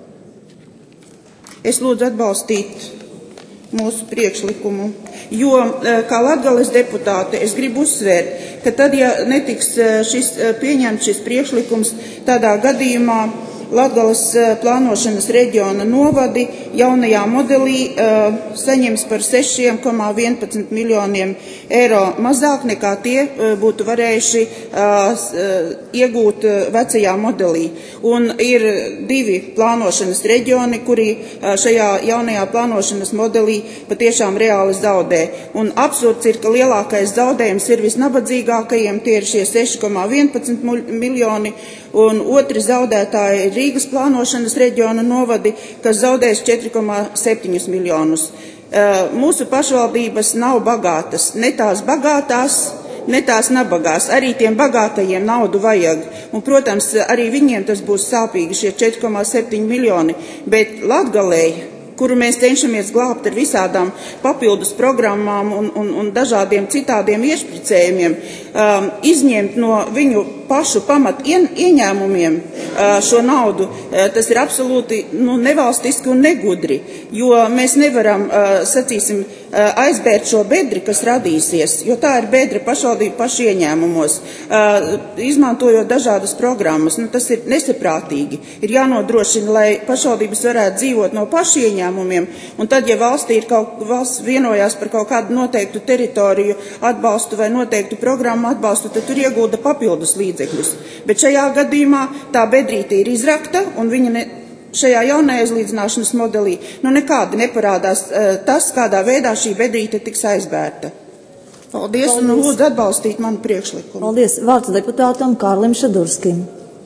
Es lūdzu atbalstīt mūsu priekšlikumu, jo kā Latgales deputāte es gribu uzsvērt, ka tad, ja netiks šis, pieņemts šis priekšlikums, tādā gadījumā Latgales plānošanas reģiona novadi jaunajā modelī uh, saņems par sešiem komā vienpadsmit miljoniem eiro mazāk nekā tie uh, būtu varējuši uh, iegūt uh, vecajā modelī. Un ir divi plānošanas reģioni, kuri uh, šajā jaunajā plānošanas modelī patiešām reāli zaudē. Un absurds ir, ka lielākais zaudējums ir visnabadzīgākajiem, tie ir šie seši komā vienpadsmit miljoni, un otri zaudētāji ir Rīgas plānošanas reģiona novadi, kas zaudēs četri komā septiņi miljonus. Mūsu pašvaldības nav bagātas, ne tās bagātās, ne tās nabagās. Arī tiem bagātajiem naudu vajag. Un, protams, arī viņiem tas būs sāpīgi, šie četri komā septiņi miljoni. Bet Latgalei, kuru mēs cenšamies glābt ar visādām papildus programmām un, un, un dažādiem citādiem iešpricējumiem, um, izņemt no viņu pašu pamat ien, ieņēmumiem uh, šo naudu, uh, tas ir absolūti nu, nevalstiski un negudri, jo mēs nevaram, uh, sacīsim, uh, aizbērt šo bedri, kas radīsies, jo tā ir bedra pašvaldību pašu ieņēmumos, uh, izmantojot dažādas programmas. Nu, tas ir nesaprātīgi. Ir jānodrošina, lai pašvaldības varētu dzīvot no pašu ieņēmumiem, un tad, ja valstī ir kaut, valsts vienojās par kaut kādu noteiktu teritoriju atbalstu vai noteiktu programmu atbalstu, tad tur iegulda papildus līdzekļus. Bet šajā gadījumā tā bedrīte ir izrakta, un viņa ne, šajā jaunajā izlīdzināšanas modelī nu nekādi neparādās uh, tas, kādā veidā šī bedrīte tiks aizbērta. Paldies, Paldies. Un lūdzu atbalstīt manu priekšlikumu. Paldies. Vārds deputātam Kārlim Šadurskim.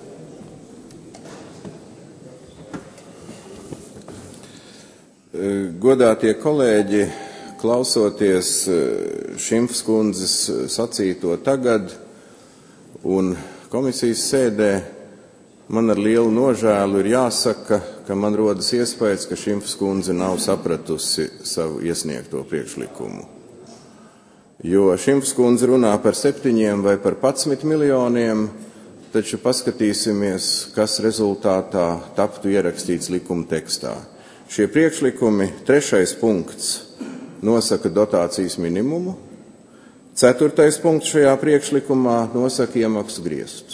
Godātie kolēģi, klausoties Šimfas kundzes sacīto tagad un komisijas sēdē, man ar lielu nožēlu ir jāsaka, ka man rodas iespējas, ka Šimfas kundze nav sapratusi savu iesniegto priekšlikumu. Jo Šimfas kundze runā par septiņiem vai par padsmit miljoniem, taču paskatīsimies, kas rezultātā taptu ierakstīts likuma tekstā. Šie priekšlikumi, trešais punkts, nosaka dotācijas minimumu, ceturtais punkts šajā priekšlikumā nosaka iemaksu griestus.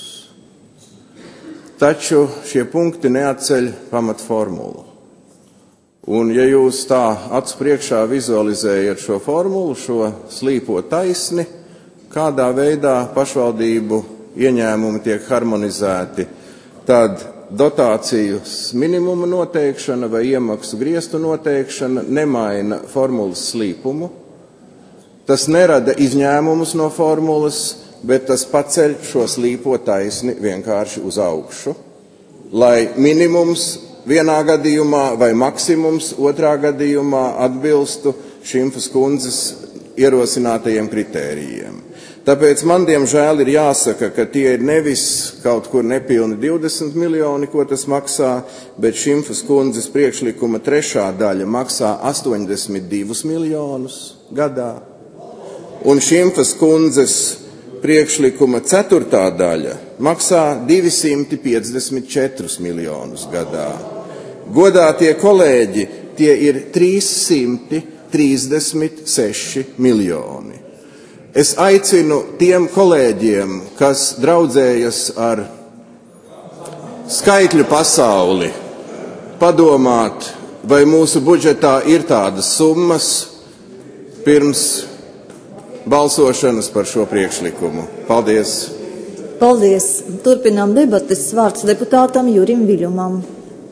Taču šie punkti neatceļ pamatformulu. Un ja jūs tā acu priekšā vizualizējat šo formulu, šo slīpo taisni, kādā veidā pašvaldību ieņēmumi tiek harmonizēti, tad dotācijas minimuma noteikšana vai iemaksu griestu noteikšana nemaina formulas slīpumu. Tas nerada izņēmumus no formulas, bet tas paceļ šo slīpo taisni vienkārši uz augšu, lai minimums vienā gadījumā vai maksimums otrā gadījumā atbilstu Šimfas kundzes ierosinātajiem kritērijiem. Tāpēc man, diemžēl, ir jāsaka, ka tie ir nevis kaut kur nepilni divdesmit miljoni, ko tas maksā, bet Šimfas kundzes priekšlikuma trešā daļa maksā astoņdesmit divus miljonus gadā. Un Šimfas kundzes priekšlikuma ceturtā daļa maksā divsimt piecdesmit četrus miljonus gadā. Godātie kolēģi, tie ir trīssimt trīsdesmit seši miljoni. Es aicinu tiem kolēģiem, kas draudzējas ar skaitļu pasauli, padomāt, vai mūsu budžetā ir tādas summas pirms balsošanas par šo priekšlikumu. Paldies! Paldies! Turpinām debates. Vārds deputātam Jurim Viļumam.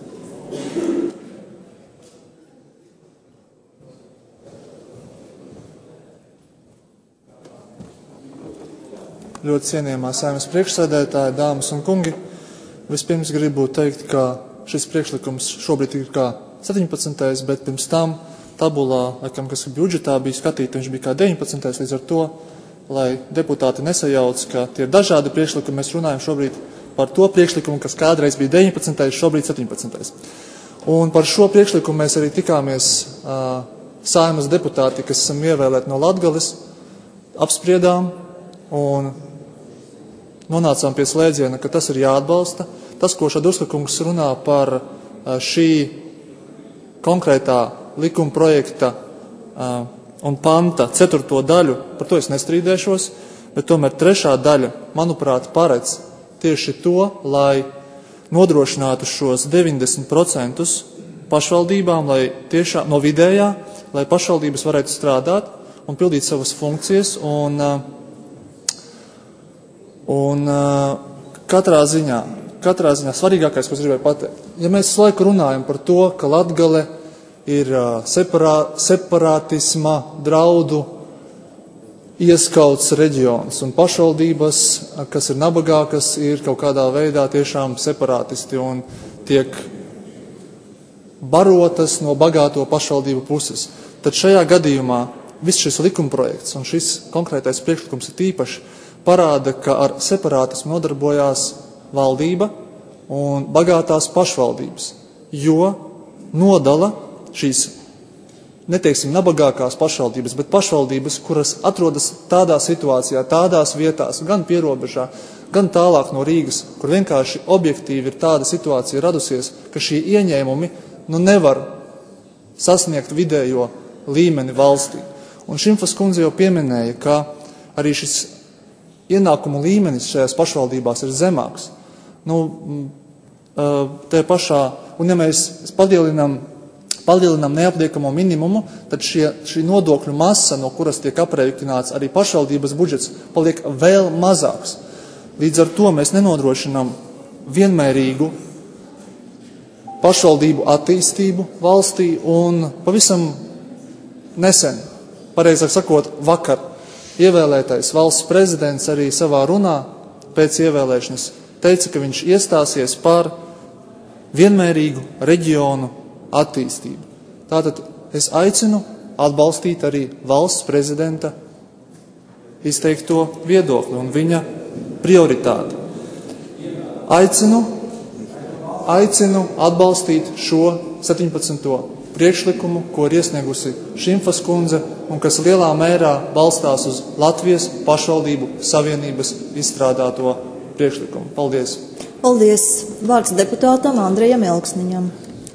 Ļoti cienījamā Saeimas priekšsēdētāja, dāmas un kungi. Vispirms gribu teikt, ka šis priekšlikums šobrīd ir kā septiņpadsmitais, bet pirms tam tabulā, laikam, kas budžetā bija skatīta, viņš bija kā deviņpadsmitais, līdz ar to, lai deputāti nesajauc, ka tie ir dažādi priekšlikumi, mēs runājam šobrīd par to priekšlikumu, kas kādreiz bija deviņpadsmitais, šobrīd septiņpadsmitais. Un par šo priekšlikumu mēs arī tikāmies uh, Saeimas deputāti, kas esam ievēlēti no Latgales, apspriedām un nonācām pie slēdziena, ka tas ir jāatbalsta. Tas, ko Šadurska kungs runā par šī konkrētā likuma projekta un panta ceturto daļu, par to es nestrīdēšos, bet tomēr trešā daļa, manuprāt, paredz tieši to, lai nodrošinātu šos deviņdesmit procentus pašvaldībām, lai tiešām no vidējā, lai pašvaldības varētu strādāt un pildīt savas funkcijas un Un uh, katrā ziņā, katrā ziņā svarīgākais, ko es gribēju pateikt, ja mēs visu laiku runājam par to, ka Latgale ir uh, separā, separātisma draudu ieskauts reģions un pašvaldības, kas ir nabagākas, ir kaut kādā veidā tiešām separātisti un tiek barotas no bagāto pašvaldību puses, tad šajā gadījumā viss šis likumprojekts un šis konkrētais priekšlikums ir tīpaši parāda, ka ar separātismu nodarbojās valdība un bagātās pašvaldības, jo nodala šīs, neteiksim, nabagākās pašvaldības, bet pašvaldības, kuras atrodas tādā situācijā, tādās vietās, gan pierobežā, gan tālāk no Rīgas, kur vienkārši objektīvi ir tāda situācija radusies, ka šī ieņēmumi nu nevar sasniegt vidējo līmeni valstī. Un Šimfas kundze jau pieminēja, ka arī šis ienākumu līmenis šajās pašvaldībās ir zemāks. Nu, te pašā, un ja mēs palielinām, palielinām neapliekamo minimumu, tad šie, šī nodokļu masa, no kuras tiek aprēķināts arī pašvaldības budžets, paliek vēl mazāks. Līdz ar to mēs nenodrošinām vienmērīgu pašvaldību attīstību valstī un pavisam nesen, pareizāk sakot, vakar, ievēlētais valsts prezidents arī savā runā pēc ievēlēšanas teica, ka viņš iestāsies par vienmērīgu reģionu attīstību. Tātad es aicinu atbalstīt arī valsts prezidenta izteikto viedokli un viņa prioritāti. Aicinu, aicinu atbalstīt šo septiņpadsmito priekšlikumu, ko ir iesniegusi Šimfas kundze un kas lielā mērā balstās uz Latvijas pašvaldību savienības izstrādāto priekšlikumu. Paldies! Paldies! Vārds deputātam Andrejam Elksniņam.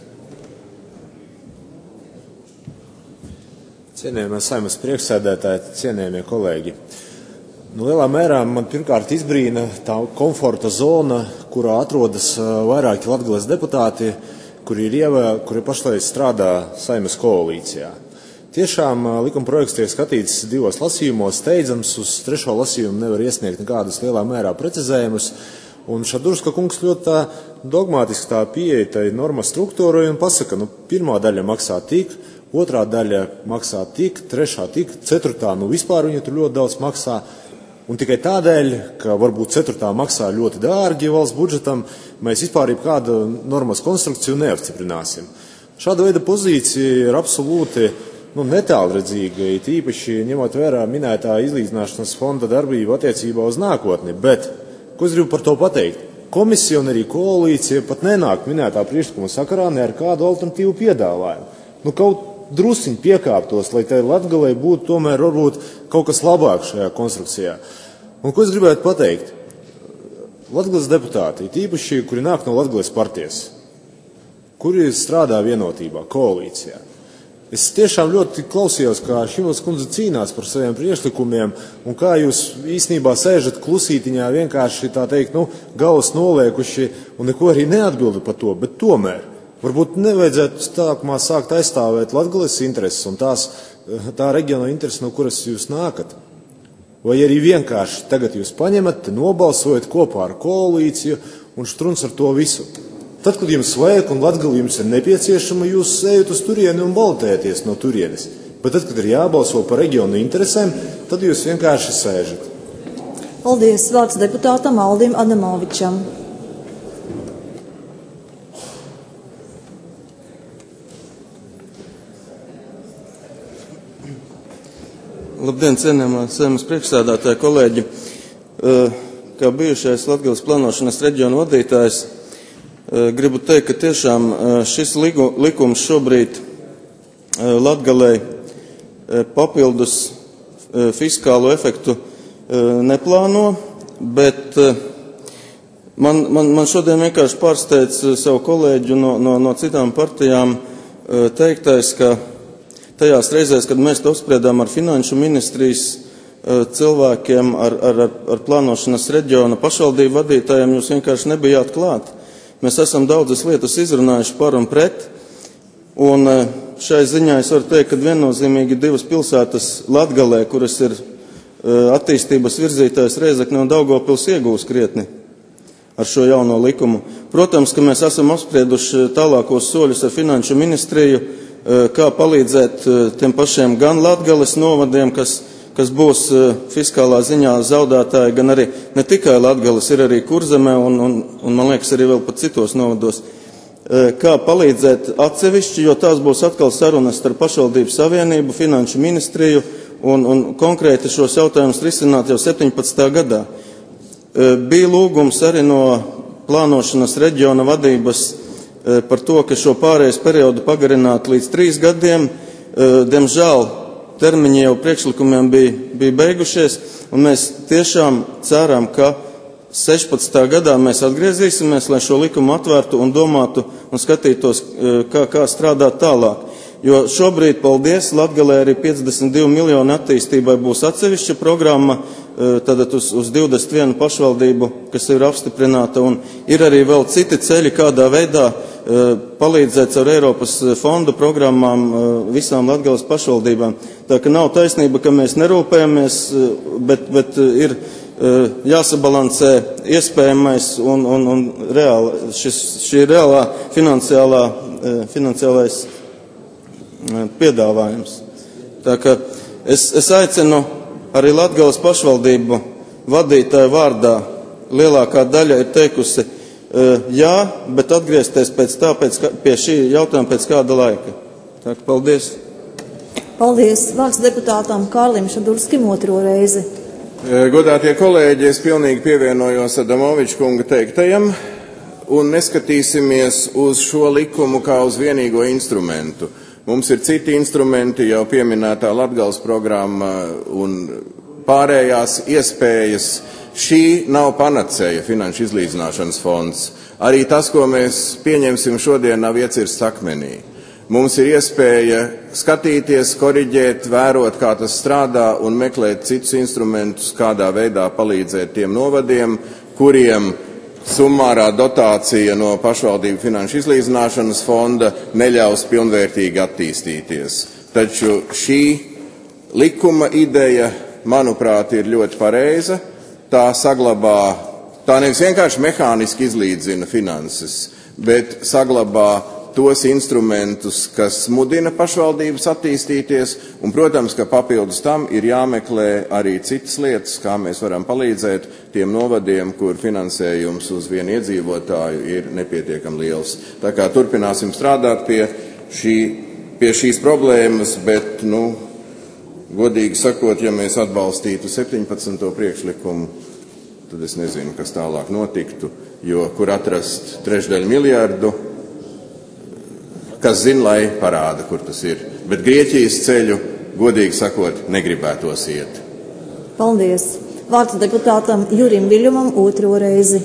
Cienījamie Saeimas priekšsēdētāji, cienījamie kolēģi. Nu, lielā mērā man pirmkārt izbrīna tā komforta zona, kurā atrodas vairāki Latgales deputāti, kuri ir ievēl, kuri pašlaik strādā Saeimas koalīcijā. Tiešām likuma projekts tiek skatīts divos lasījumos, steidzams, uz trešo lasījumu nevar iesniegt nekādus lielā mērā precizējumus, un Šadurska kungs ļoti tā dogmātiski tā pieeja tai normas struktūrai un pasaka, nu, pirmā daļa maksā tik, otrā daļa maksā tik, trešā tik, ceturtā, nu, vispār viņa tur ļoti daudz maksā. Un tikai tādēļ, ka varbūt ceturtā maksā ļoti dārgi valsts budžetam, mēs vispār kādu normas konstrukciju neapstiprināsim. Šāda veida pozīcija ir absolūti nu, netālredzīga, tīpaši ņemot vērā minētā izlīdzināšanas fonda darbību attiecībā uz nākotni. Bet, ko es gribu par to pateikt? Komisija un arī koalīcija pat nenāk minētā priekšlikuma sakarā ne ar kādu alternatīvu piedāvājumu. Nu, kaut drusciņi piekāptos, lai tai Latgalei būtu tomēr varbūt kaut kas labāk šajā konstrukcijā. Un ko es gribētu pateikt? Latgales deputāti, tīpaši, kuri nāk no Latgales partijas, kuri strādā vienotībā, koalīcijā. Es tiešām ļoti klausījos, kā Šimovas kundze cīnās par saviem priekšlikumiem un kā jūs īstenībā sēžat klusītiņā vienkārši tā teikt, nu, galvas noliekuši un neko arī neatbildi par to, bet tomēr varbūt nevajadzētu stākumā sākt aizstāvēt Latgales intereses un tās, tā reģiona intereses, no kuras jūs nākat. Vai arī vienkārši tagad jūs paņemat, nobalsojat kopā ar koalīciju un štruns ar to visu. Tad, kad jums vajag un Latgali jums ir nepieciešama, jūs ejat uz turieni un balotēties no turienes. Bet tad, kad ir jābalso par reģionu interesēm, tad jūs vienkārši sēžat. Paldies. Vārds deputātam Aldim Adamovičam. Labdien, cienījamā Saeimas priekšsēdētāja kolēģi. Kā bijušais Latgales plānošanas reģiona vadītājs, gribu teikt, ka tiešām šis likums šobrīd Latgalei papildus fiskālo efektu neplāno, bet man, man, man šodien vienkārši pārsteidz savu kolēģu no, no, no citām partijām teiktais, ka tajās reizēs, kad mēs to apspriedām ar finanšu ministrijas cilvēkiem, ar, ar, ar plānošanas reģiona pašvaldību vadītājiem, jūs vienkārši nebijāt klāt. Mēs esam daudzas lietas izrunājuši par un pret, un šai ziņā es varu teikt, ka viennozīmīgi divas pilsētas Latgalē, kuras ir attīstības virzītājs Rēzekne un Daugavpils, iegūs krietni ar šo jauno likumu. Protams, ka mēs esam apsprieduši tālākos soļus ar finanšu ministriju, kā palīdzēt tiem pašiem gan Latgales novadiem, kas kas būs fiskālā ziņā zaudētāji, gan arī ne tikai Latgales, ir arī Kurzemē un, un, un man liekas arī vēl pat citos novados. Kā palīdzēt atsevišķi, jo tās būs atkal sarunas starp pašvaldību savienību, finanšu ministriju un, un konkrēti šos jautājumus risināt jau septiņpadsmitā gadā. Bija lūgums arī no plānošanas reģiona vadības par to, ka šo pārējais periodu pagarināt līdz trīs gadiem. Diemžēl termiņi jau priekšlikumiem bija, bija beigušies, un mēs tiešām ceram, ka sešpadsmitā gadā mēs atgriezīsimies, lai šo likumu atvērtu un domātu un skatītos, kā, kā strādāt tālāk. Jo šobrīd, paldies, Latgalē arī piecdesmit divi miljoni attīstībai būs atsevišķa programma, tātad uz, uz divdesmit vienu pašvaldību, kas ir apstiprināta, un ir arī vēl citi ceļi, kādā veidā palīdzēt ar Eiropas fondu programmām visām Latgales pašvaldībām. Tā ka nav taisnība, ka mēs nerūpējamies, bet, bet ir jāsabalansē iespējamais un, un, un reāli, šis, šī reālā finansiālā, finansiālais piedāvājums. Tā ka es, es aicinu arī Latgales pašvaldību vadītāju vārdā, lielākā daļa ir teikusi, jā, bet atgriezties pēc tā, pēc, pie šī jautājuma pēc kāda laika. Tā, paldies. Paldies. Vārds deputātam Kārlim Šadurskim otro reizi. Godātie kolēģi, es pilnīgi pievienojos Adamoviča kunga teiktajam un neskatīsimies uz šo likumu kā uz vienīgo instrumentu. Mums ir citi instrumenti, jau pieminētā Latgales programma un pārējās iespējas. Šī nav panacēja finanšu izlīdzināšanas fonds. Arī tas, ko mēs pieņemsim šodien, nav iecirsts akmenī. Mums ir iespēja skatīties, koriģēt, vērot, kā tas strādā un meklēt citus instrumentus, kādā veidā palīdzēt tiem novadiem, kuriem summārā dotācija no pašvaldību finanšu izlīdzināšanas fonda neļaus pilnvērtīgi attīstīties. Taču šī likuma ideja, manuprāt, ir ļoti pareiza. Tā saglabā, tā nevis vienkārši mehāniski izlīdzina finanses, bet saglabā tos instrumentus, kas mudina pašvaldības attīstīties, un, protams, ka papildus tam ir jāmeklē arī citas lietas, kā mēs varam palīdzēt tiem novadiem, kur finansējums uz vienu iedzīvotāju ir nepietiekami liels. Tā kā turpināsim strādāt pie, šī, pie šīs problēmas, bet, nu, godīgi sakot, ja mēs atbalstītu septiņpadsmito priekšlikumu, tad es nezinu, kas tālāk notiktu, jo kur atrast trešdaļu miljardu, kas zina, lai parāda, kur tas ir. Bet Grieķijas ceļu, godīgi sakot, negribētos iet. Paldies. Vārds deputātam Jurim Viļņumam otro reizi.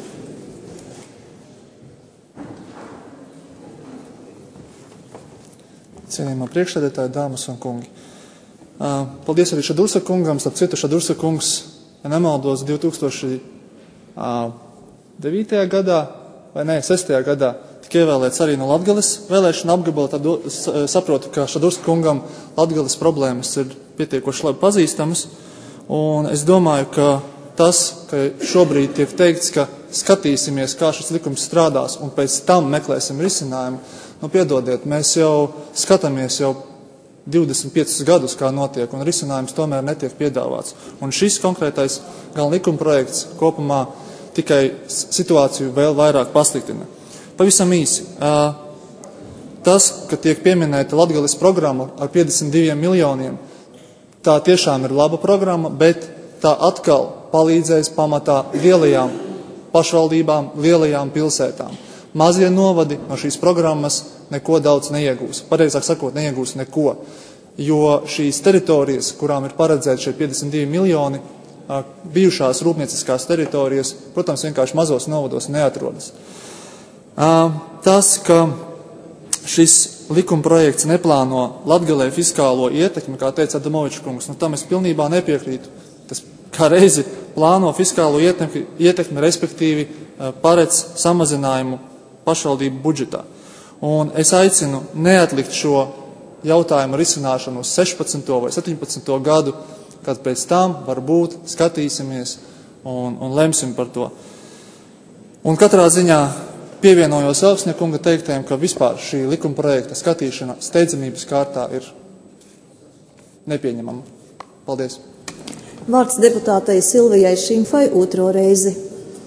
Cienījamā priekšsēdētāja, dāmas un kungi. Paldies arī Šadursa kungam. Starp citu, Šadursa kungs, ja nemaldos, divi tūkstoši devītajā gadā, vai ne, sestajā gadā, tika ievēlēts arī no Latgales vēlēšana apgabala, tad saprotu, ka Šadurska kungam Latgales problēmas ir pietiekoši labi pazīstamas, un es domāju, ka tas, ka šobrīd tiek teikts, ka skatīsimies, kā šis likums strādās, un pēc tam meklēsim risinājumu, nu piedodiet, mēs jau skatāmies jau divdesmit piecus gadus, kā notiek, un risinājums tomēr netiek piedāvāts. Un šis konkrētais gan likumprojekts kopumā tikai situāciju vēl vairāk pasliktina. Pavisam īsi. Tas, ka tiek pieminēta Latgales programma ar piecdesmit diviem miljoniem, tā tiešām ir laba programma, bet tā atkal palīdzēs pamatā lielajām pašvaldībām, lielajām pilsētām. Mazie novadi no šīs programmas neko daudz neiegūs. Pareizāk sakot, neiegūs neko, jo šīs teritorijas, kurām ir paredzēti šie piecdesmit divi miljoni, bijušās rūpnieciskās teritorijas, protams, vienkārši mazos novados neatrodas. Tas, ka šis likumprojekts neplāno Latgalē fiskālo ietekmi, kā teica Adamovičs kungs, nu tam es pilnībā nepiekrītu. Tas kā reizi plāno fiskālo ietekmi, ietekmi respektīvi paredz samazinājumu pašvaldību budžetā. Un es aicinu neatlikt šo jautājumu risināšanu uz sešpadsmito vai septiņpadsmito gadu, kad pēc tam varbūt skatīsimies un, un lemsim par to. Un katrā ziņā pievienojos Elksņa kunga teiktajiem, ka vispār šī likumprojekta skatīšana steidzamības kārtā ir nepieņemama. Paldies. Vārds deputātei Silvijai Šimfai otro reizi.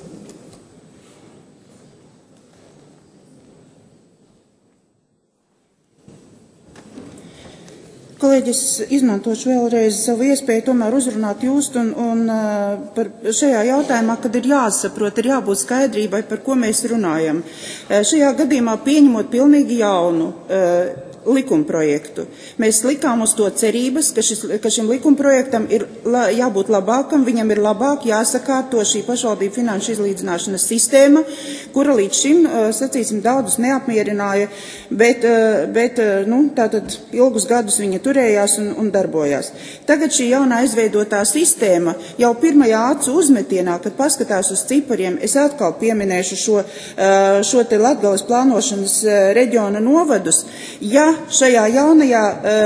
Kolēģis, izmantošu vēlreiz savu iespēju tomēr uzrunāt jūs un, un par šajā jautājumā, kad ir jāsaprot, ir jābūt skaidrībai, par ko mēs runājam. Šajā gadījumā pieņemot pilnīgi jaunu uh, likumprojektu. Mēs likām uz to cerības, ka, šis, ka šim likumprojektam ir la, jābūt labākam, viņam ir labāk jāsakārto šī pašvaldību finanšu izlīdzināšanas sistēma, kura līdz šim, sacīsim, daudzus neapmierināja, bet, bet nu, tātad ilgus gadus viņa turējās un, un darbojās. Tagad šī jaunā izveidotā sistēma jau pirmajā acu uzmetienā, kad paskatās uz cipariem, es atkal pieminēšu šo, šo te Latgales plānošanas reģiona novadus, ja šajā jaunajā,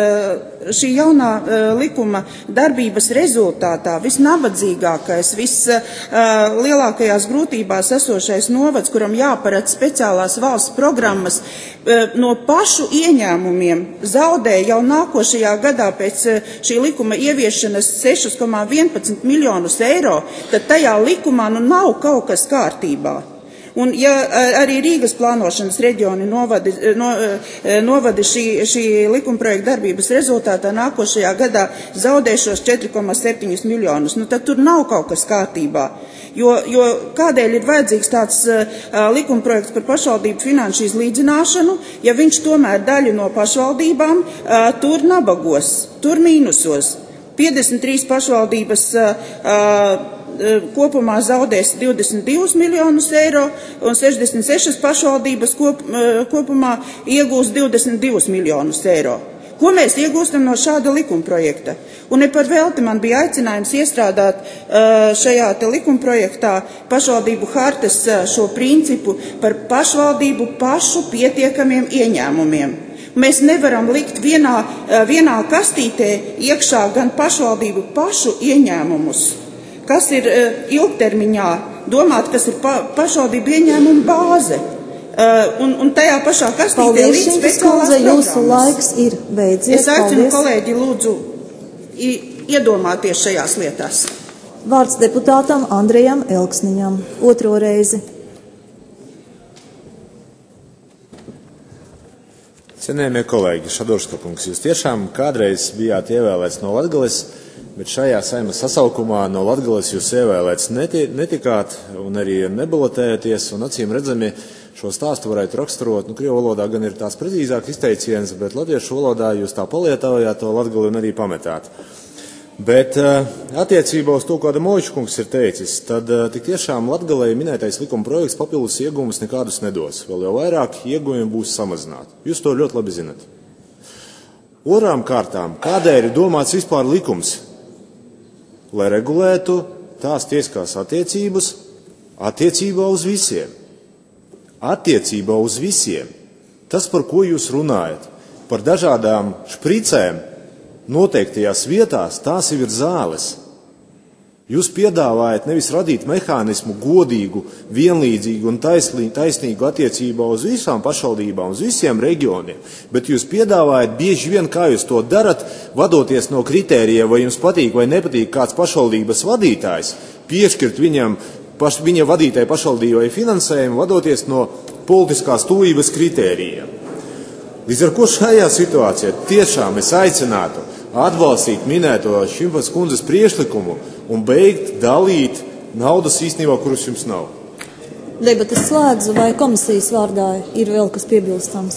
šī jaunā likuma darbības rezultātā visnabadzīgākais, vislielākajās grūtībās esošais novads, kuram jāparedz speciālās valsts programmas, no pašu ieņēmumiem zaudē jau nākošajā gadā pēc šī likuma ieviešanas sešus komā vienpadsmit miljonus eiro, tad tajā likumā nu nav kaut kas kārtībā. Un ja arī Rīgas plānošanas reģioni novadi, no, novadi šī, šī likumprojekta darbības rezultātā nākošajā gadā zaudēšos četri komā septiņi miljonus, nu tad tur nav kaut kas kārtībā. Jo, jo kādēļ ir vajadzīgs tāds uh, likumprojekts par pašvaldību finanšu izlīdzināšanu, ja viņš tomēr daļu no pašvaldībām uh, tur nabagos, tur mīnusos. piecdesmit trīs pašvaldības uh, uh, kopumā zaudēs divdesmit divus miljonus eiro un sešdesmit sešas pašvaldības kop, kopumā iegūs divdesmit divus miljonus eiro. Ko mēs iegūstam no šāda likumprojekta? Un ne par velti man bija aicinājums iestrādāt šajā te likumprojektā pašvaldību hartas šo principu par pašvaldību pašu pietiekamiem ieņēmumiem. Mēs nevaram likt vienā, vienā kastītē iekšā gan pašvaldību pašu ieņēmumus, kas ir ilgtermiņā domāt, kas ir pa, pašvaldību ieņēmuma bāze. Uh, un, un tajā pašā kastītē Paldies, līdz Šimtas speciālās kundze, jūsu programmas. laiks ir beidzies. Es aicinu Paldies. kolēģi lūdzu iedomāties šajās lietās. Vārds deputātam Andrejam Elksniņam. Otro reizi. Cienējamie kolēģi, Šadurska kungs, jūs tiešām kādreiz bijāt ievēlēts no Latgales, bet šajā Saeimas sasaukumā no Latgales jūs ievēlēts neti, netikāt un arī nebalotējaties, un acīm redzami šo stāstu varētu raksturot, nu, krievu valodā gan ir tās precīzāk izteiciens, bet latviešu valodā jūs tā palietājāt to Latgali un arī pametāt. Bet attiecībā uz to, ko Adamovičs kungs ir teicis, tad tik tiešām Latgalei minētais likuma projekts papildus iegūmus nekādus nedos. Vēl jau vairāk iegūmi būs samazināti. Jūs to ļoti labi zinat. Otrām kārtām, kādēļ ir domāts vispār likums? Lai regulētu tās tiesiskās attiecības attiecībā uz visiem. Attiecībā uz visiem. Tas, par ko jūs runājat, par dažādām špricēm, noteiktajās vietās, tās jau ir zāles. Jūs piedāvājat nevis radīt mehānismu godīgu, vienlīdzīgu un taisnīgu attiecībā uz visām pašvaldībām, uz visiem reģioniem, bet jūs piedāvājat bieži vien, kā jūs to darat, vadoties no kritērija, vai jums patīk vai nepatīk kāds pašvaldības vadītājs, piešķirt viņam, paš, viņa vadītāja pašvaldībai finansējumu, vadoties no politiskās tuvības kritērijiem. Līdz ar ko šajā situācijā tiešām es aicinātu atbalstīt minēto Šimtas kundzes priekšlikumu un beigt dalīt naudas īstenībā, kuras jums nav. Debates slēdzu, vai komisijas vārdā ir vēl kas piebilstams?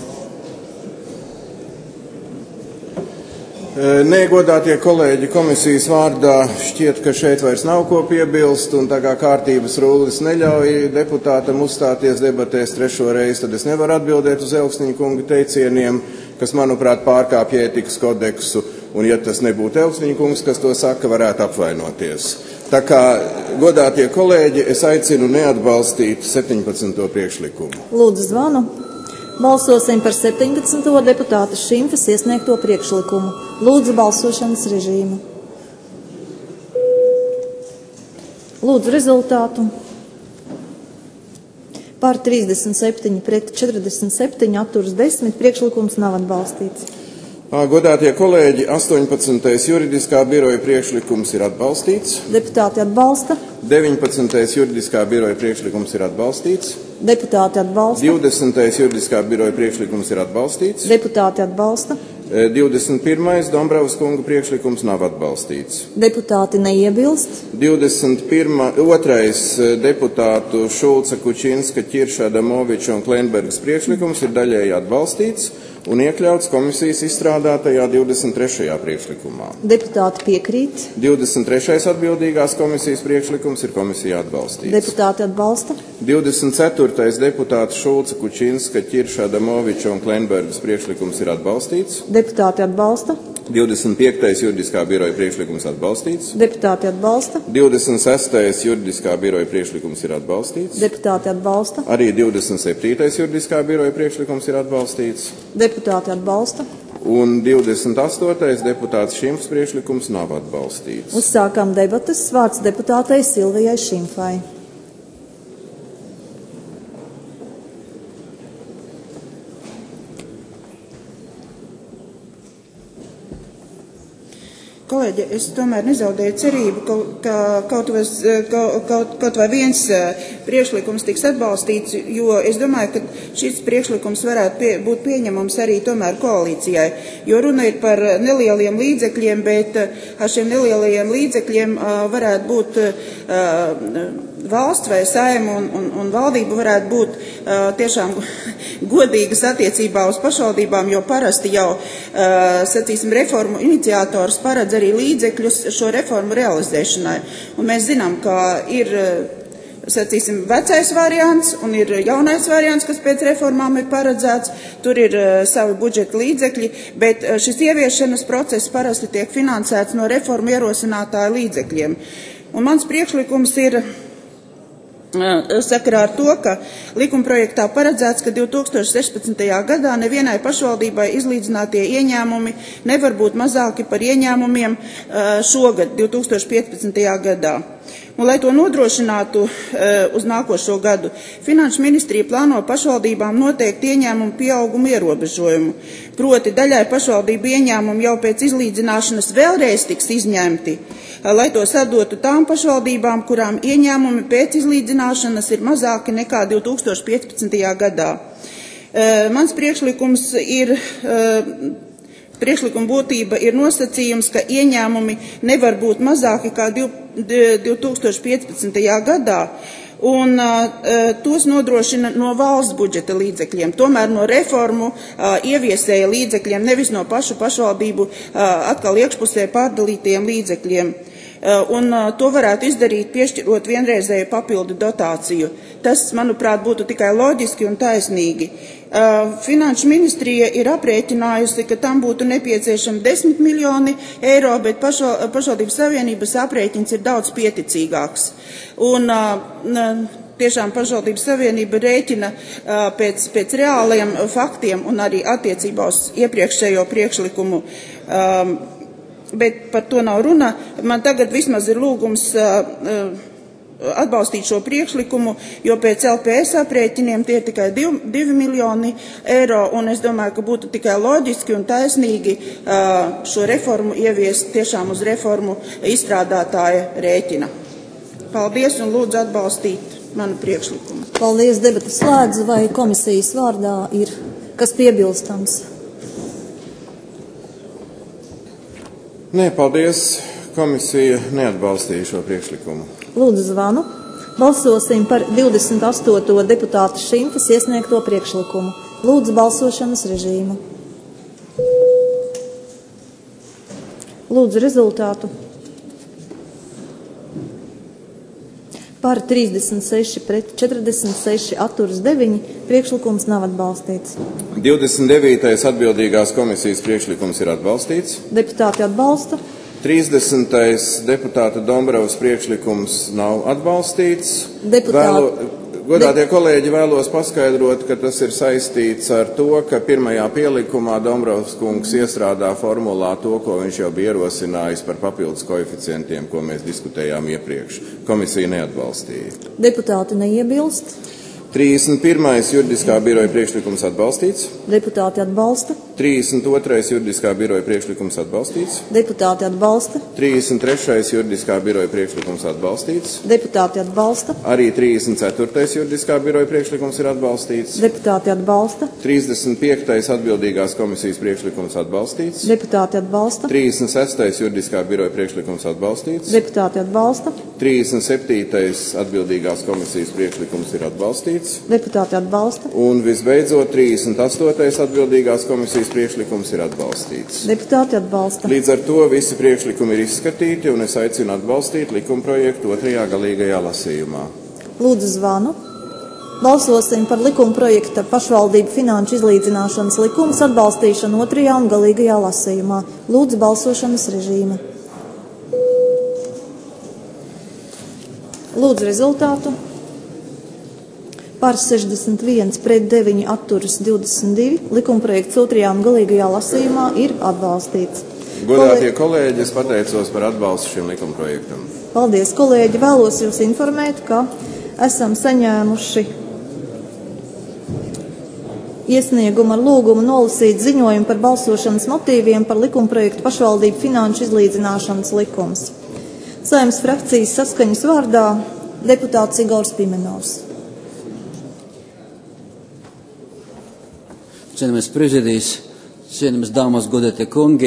Nē, godātie kolēģi, komisijas vārdā šķiet, ka šeit vairs nav ko piebilst, un tā kā kārtības rullis neļauj deputātam uzstāties debatēs trešo reizi, tad es nevaru atbildēt uz Elksniņa kunga teicieniem, kas, manuprāt, pārkāpja ētikas kodeksu, un ja tas nebūtu Elksniņa kungs, kas to saka, varētu apvainoties. Tā kā, godātie kolēģi, es aicinu neatbalstīt septiņpadsmito priekšlikumu. Lūdzu zvanu. Balsosim par septiņpadsmito deputāta Šimtas iesniegto priekšlikumu. Lūdzu balsošanas režīmu. Lūdzu rezultātu. Par trīsdesmit septiņi pret četrdesmit septiņi atturas desmit priekšlikums nav atbalstīts. Godātie kolēģi, astoņpadsmitais juridiskā biroja priekšlikums ir atbalstīts. Deputāti atbalsta. deviņpadsmitais juridiskā biroja priekšlikums ir atbalstīts. Deputāti atbalsta. divdesmitais juridiskā biroja priekšlikums ir atbalstīts. Deputāti atbalsta. divdesmit pirmais Dombravas kunga priekšlikums nav atbalstīts. Deputāti neiebilst. divdesmit otrais deputātu Šulca, Kučinska, Ķirša, Adamoviča un Klenbergas priekšlikums ir daļēji atbalstīts un iekļauts komisijas izstrādātajā divdesmit trešajā priekšlikumā. Deputāti piekrīt. divdesmit trešais atbildīgās komisijas priekšlikums ir komisijā atbalstīts. Deputāti atbalsta. divdesmit ceturtais deputāta Šulca, Kučinska, Ķirša, Adamoviča un Klenbergas priekšlikums ir atbalstīts. Deputāti atbalsta. divdesmit piektais juridiskā biroja priekšlikums atbalstīts. Deputāti atbalsta. divdesmit sestais juridiskā biroja priekšlikums ir atbalstīts. Deputāti atbalsta. Arī divdesmit septītais juridiskā biroja priekšlikums ir atbalstīts. Deputāti atbalsta. Un divdesmit astotais deputāts Šimfs priekšlikums nav atbalstīts. Uzsākam debatas. Vārds deputātei Silvijai Šimfai. Kolēģi, es tomēr nezaudēju cerību, ka, ka kaut, vai, kaut, kaut vai viens priekšlikums tiks atbalstīts, jo es domāju, ka šis priekšlikums varētu pie, būt pieņemams arī tomēr koalīcijai, jo runa ir par nelieliem līdzekļiem, bet ar šiem nelielajiem līdzekļiem varētu būt valsts vai saima un, un, un valdība varētu būt uh, tiešām godīgas attiecībā uz pašvaldībām, jo parasti jau, uh, sacīsim, reformu iniciators paredz arī līdzekļus šo reformu realizēšanai. Un mēs zinām, ka ir, sacīsim, vecais variants un ir jaunais variants, kas pēc reformām ir paredzēts. Tur ir uh, savi budžeta līdzekļi, bet uh, šis ieviešanas process parasti tiek finansēts no reformu ierosinātāju līdzekļiem. Un mans priekšlikums ir sakarā ar to, ka likumprojektā paredzēts, ka divi tūkstoši sešpadsmitajā gadā nevienai pašvaldībai izlīdzinātie ieņēmumi nevar būt mazāki par ieņēmumiem šogad, divi tūkstoši piecpadsmitajā gadā. Un, lai to nodrošinātu uz nākošo gadu, Finanšu ministrija plāno pašvaldībām noteikt ieņēmumu pieaugumu ierobežojumu. Proti daļai pašvaldību ieņēmumu jau pēc izlīdzināšanas vēlreiz tiks izņemti, lai to sadotu tām pašvaldībām, kurām ieņēmumi pēc izlīdzināšanas ir mazāki nekā divi tūkstoši piecpadsmitajā gadā. Mans priekšlikums ir... Priekšlikuma būtība ir nosacījums, ka ieņēmumi nevar būt mazāki kā divi tūkstoši piecpadsmitajā gadā, un uh, tos nodrošina no valsts budžeta līdzekļiem, tomēr no reformu uh, ieviesēja līdzekļiem, nevis no pašu pašvaldību uh, atkal iekšpusē pārdalītajiem līdzekļiem. Un to varētu izdarīt, piešķirot vienreizēju papildu dotāciju. Tas, manuprāt, būtu tikai loģiski un taisnīgi. Finanšu ministrija ir aprēķinājusi, ka tam būtu nepieciešami desmit miljoni eiro, bet pašvaldības savienības aprēķins ir daudz pieticīgāks. Un tiešām pašvaldības savienība rēķina pēc, pēc reāliem faktiem un arī attiecībā uz iepriekšējo priekšlikumu. Bet par to nav runa. Man tagad vismaz ir lūgums uh, atbalstīt šo priekšlikumu, jo pēc L P S aprēķiniem tie ir tikai divi miljoni eiro, un es domāju, ka būtu tikai loģiski un taisnīgi uh, šo reformu ieviest tiešām uz reformu izstrādātāja rēķina. Paldies un lūdzu atbalstīt manu priekšlikumu. Paldies, debatas slēdz, vai komisijas vārdā ir kas piebilstams? Nē, paldies. Komisija neatbalstīja šo priekšlikumu. Lūdzu zvanu. Balsosim par divdesmit astoto deputāta Šimtas iesniegto priekšlikumu. Lūdzu balsošanas režīmu. Lūdzu rezultātu. Par trīsdesmit seši pret četrdesmit seši atturas deviņi. Priekšlikums nav atbalstīts. divdesmit devītais atbildīgās komisijas priekšlikums ir atbalstīts. Deputāti atbalsta. trīsdesmitais deputāta Dombrovas priekšlikums nav atbalstīts. Deputāti. Vēlo, godātie kolēģi, vēlos paskaidrot, ka tas ir saistīts ar to, ka pirmajā pielikumā Dombrovas kungs iestrādā formulā to, ko viņš jau bija ierosinājis par papildus koeficientiem, ko mēs diskutējām iepriekš. Komisija neatbalstīja. Deputāti neiebilst. trīsdesmit pirmais juridiskā biroja priekšlikums atbalstīts. Deputāti atbalsta. trīsdesmit otrais juridiskā biroja priekšlikums atbalstīts. Deputāti atbalsta. trīsdesmit trešais juridiskā biroja priekšlikums atbalstīts. Deputāti atbalsta. Arī trīsdesmit ceturtais juridiskā biroja priekšlikums ir atbalstīts. Deputāti atbalsta. trīsdesmit piektais atbildīgās komisijas priekšlikums atbalstīts. Deputāti atbalsta. trīsdesmit sestais juridiskā biroja priekšlikums atbalstīts. Deputāti atbalsta. trīsdesmit septītais atbildīgās komisijas priekšlikums ir atbalstīts. Deputāti atbalsta. Un visbeidzot, trīsdesmit astotais atbildīgās komisijas priekšlikums ir atbalstīts. Deputāti atbalsta. Līdz ar to visi priekšlikumi ir izskatīti, un es aicinu atbalstīt likumprojektu otrajā galīgajā lasījumā. Lūdzu zvanu. Balsosim par likumprojekta pašvaldību finanšu izlīdzināšanas likumus atbalstīšanu otrajā un galīgajā lasījumā. Lūdzu balsošanas režīmu. Lūdzu rezultātu. Par sešdesmit viens pret deviņi atturas divdesmit divi. Likumprojekts otrajā un galīgajā lasījumā ir atbalstīts. Godātie kolēģi, es pateicos par atbalstu šim likumprojektam. Paldies, kolēģi. Vēlos jūs informēt, ka esam saņēmuši iesniegumu ar lūgumu nolasīt ziņojumu par balsošanas motīviem par likumprojektu pašvaldību finanšu izlīdzināšanas likums. Saeimas frakcijas saskaņas vārdā deputāts Igors Pimenovs. Cienījamies prezidijs, cienījamies dāmas, godātie kungi.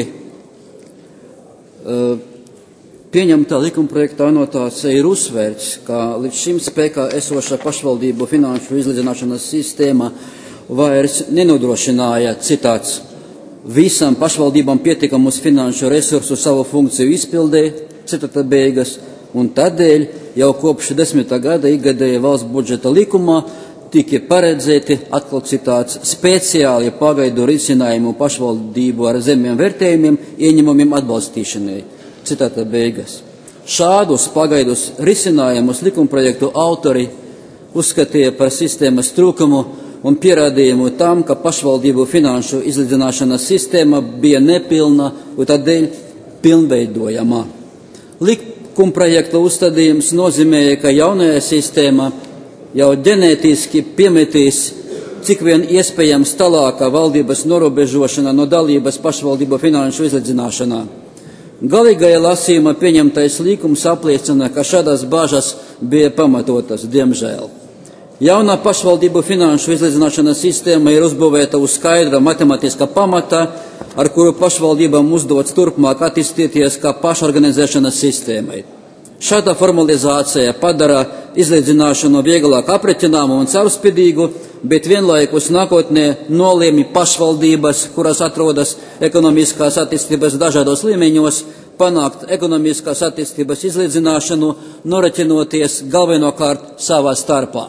Pieņemtā likumprojektā anotācija ir uzsvērts, ka līdz šim spēkā esošā pašvaldību finanšu izlīdzināšanas sistēma vairs nenodrošināja, citāts, visam pašvaldībām pietiekamus finanšu resursu savu funkciju izpildē, citāta beigas, un tādēļ jau kopš desmitā gada ikgadēja valsts budžeta likumā tika paredzēti, atkal citāts, speciāli pagaidu risinājumu pašvaldību ar zemiem vērtējumiem ieņemumiem atbalstīšanai. Citāta beigas. Šādus pagaidus risinājumus likumprojektu autori uzskatīja par sistēmas trūkumu un pierādījumu tam, ka pašvaldību finanšu izlīdzināšanas sistēma bija nepilna un tādēļ pilnveidojama. Lik likumprojekta uzstādījums nozīmēja, ka jaunajā sistēmā jau ģenētiski piemetīs cik vien iespējams tālākā valdības norobežošana no dalības pašvaldību finanšu izlīdzināšanā. Galīgajā lasījumā pieņemtais likums apliecina, ka šādas bāžas bija pamatotas, diemžēl. Jaunā pašvaldību finanšu izlīdzināšanas sistēma ir uzbūvēta uz skaidra matemātiskā pamata, ar kuru pašvaldībām uzdots turpmāk attīstīties kā pašorganizēšanas sistēmai. Šāda formalizācija padara izlīdzināšanu vieglāk aprēķināmu un caurspīdīgu, bet vienlaikus nākotnē nolēmi pašvaldības, kuras atrodas ekonomiskās attīstības dažādos līmeņos, panākt ekonomiskās attīstības izlīdzināšanu, noraķinoties galvenokārt savā starpā.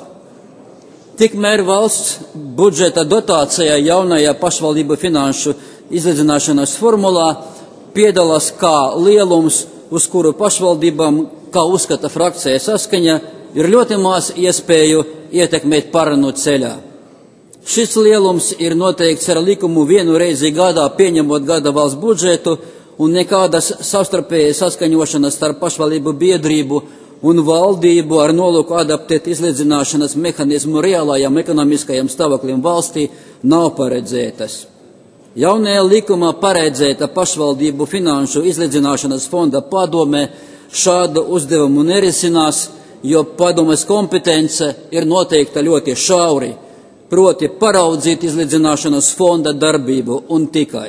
Tikmēr valsts budžeta dotācija jaunajā pašvaldību finanšu izlīdzināšanas formulā piedalās kā lielums, uz kuru pašvaldībām, kā uzskata frakcija Saskaņa, ir ļoti maz iespēju ietekmēt parunu ceļā. Šis lielums ir noteikts ar likumu vienu reizi gadā pieņemot gada valsts budžetu, un nekādas savstarpējas saskaņošanas starp pašvaldību biedrību un valdību ar nolūku adaptēt izlīdzināšanas mehanizmu reālajam ekonomiskajam stāvoklim valstī nav paredzētas. Jaunajā likumā paredzēta pašvaldību finanšu izlīdzināšanas fonda padome šādu uzdevumu nerisinās, jo padomes kompetence ir noteikta ļoti šauri, proti paraudzīt izlīdzināšanas fonda darbību un tikai.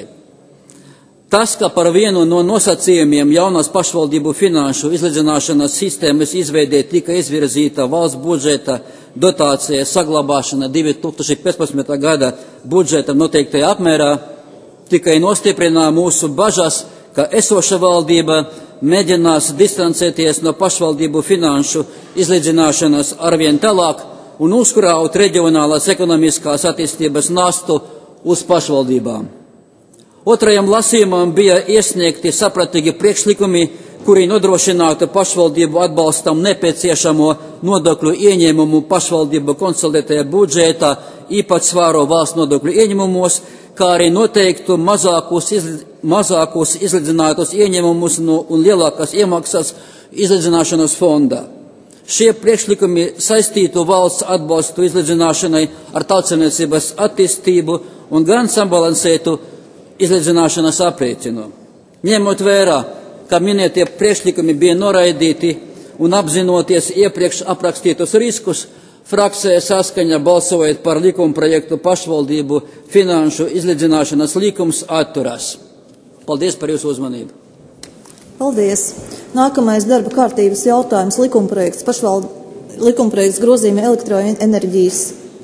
Tas, ka par vienu no nosacījumiem jaunās pašvaldību finanšu izlīdzināšanas sistēmas izveidē tika izvirzīta valsts budžeta dotācija saglabāšana divi tūkstoši piecpadsmitā gada budžeta noteiktajā apmērā, tikai nostiprināja mūsu bažas, ka esoša valdība mēģinās distancēties no pašvaldību finanšu izlīdzināšanas arvien tālāk un uzkraut reģionālās ekonomiskās attīstības nastu uz pašvaldībām. Otrajam lasījumam bija iesniegti sapratīgi priekšlikumi, kuri nodrošinātu pašvaldību atbalstam nepieciešamo nodokļu ieņēmumu pašvaldību konsolidētajā budžetā īpatsvāro valsts nodokļu ieņēmumos, kā arī noteiktu mazākus, izli, mazākus izlīdzinātos ieņēmumus no, un lielākas iemaksas izlīdzināšanas fondā. Šie priekšlikumi saistītu valsts atbalstu izlīdzināšanai ar tautsaimniecības attīstību un gan sabalansētu izlīdzināšanas aprēķinu. Ņemot vērā, ka minētie priekšlikumi bija noraidīti un apzinoties iepriekš aprakstītos riskus, frakcija Saskaņa balsojot par likuma projektu pašvaldību finanšu izlīdzināšanas likums atturās. Paldies par jūsu uzmanību. Paldies. Nākamais darba kārtības jautājums likumprojekts pašvald... likumprojekts grozījuma elektroenerģijas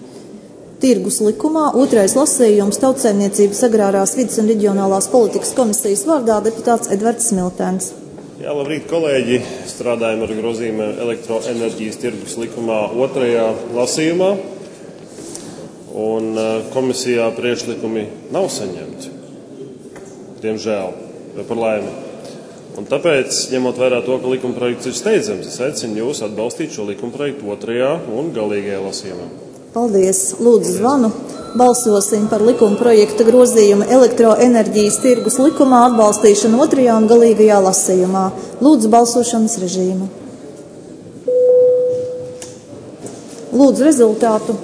tirgus likumā. Otrais lasījums Tautsaimniecības agrārās vides un reģionālās politikas komisijas vārdā deputāts Edvards Smiltēns. Jā, labrīt, kolēģi. Strādājam ar grozījumu elektroenerģijas tirgus likumā otrajā lasījumā. Un komisijā priekšlikumi nav saņemti. Diemžēl, vai par laimi. Un tāpēc, ņemot vērā to, ka likumprojekts ir steidzams, es aicinu jūs atbalstīt šo likumprojektu otrajā un galīgajā lasījumā. Paldies. Lūdzu zvanu. Balsosim par likuma projekta grozījumu elektroenerģijas tirgus likumā atbalstīšanu otrajā un galīgajā lasījumā. Lūdzu balsošanas režīmu. Lūdzu rezultātu.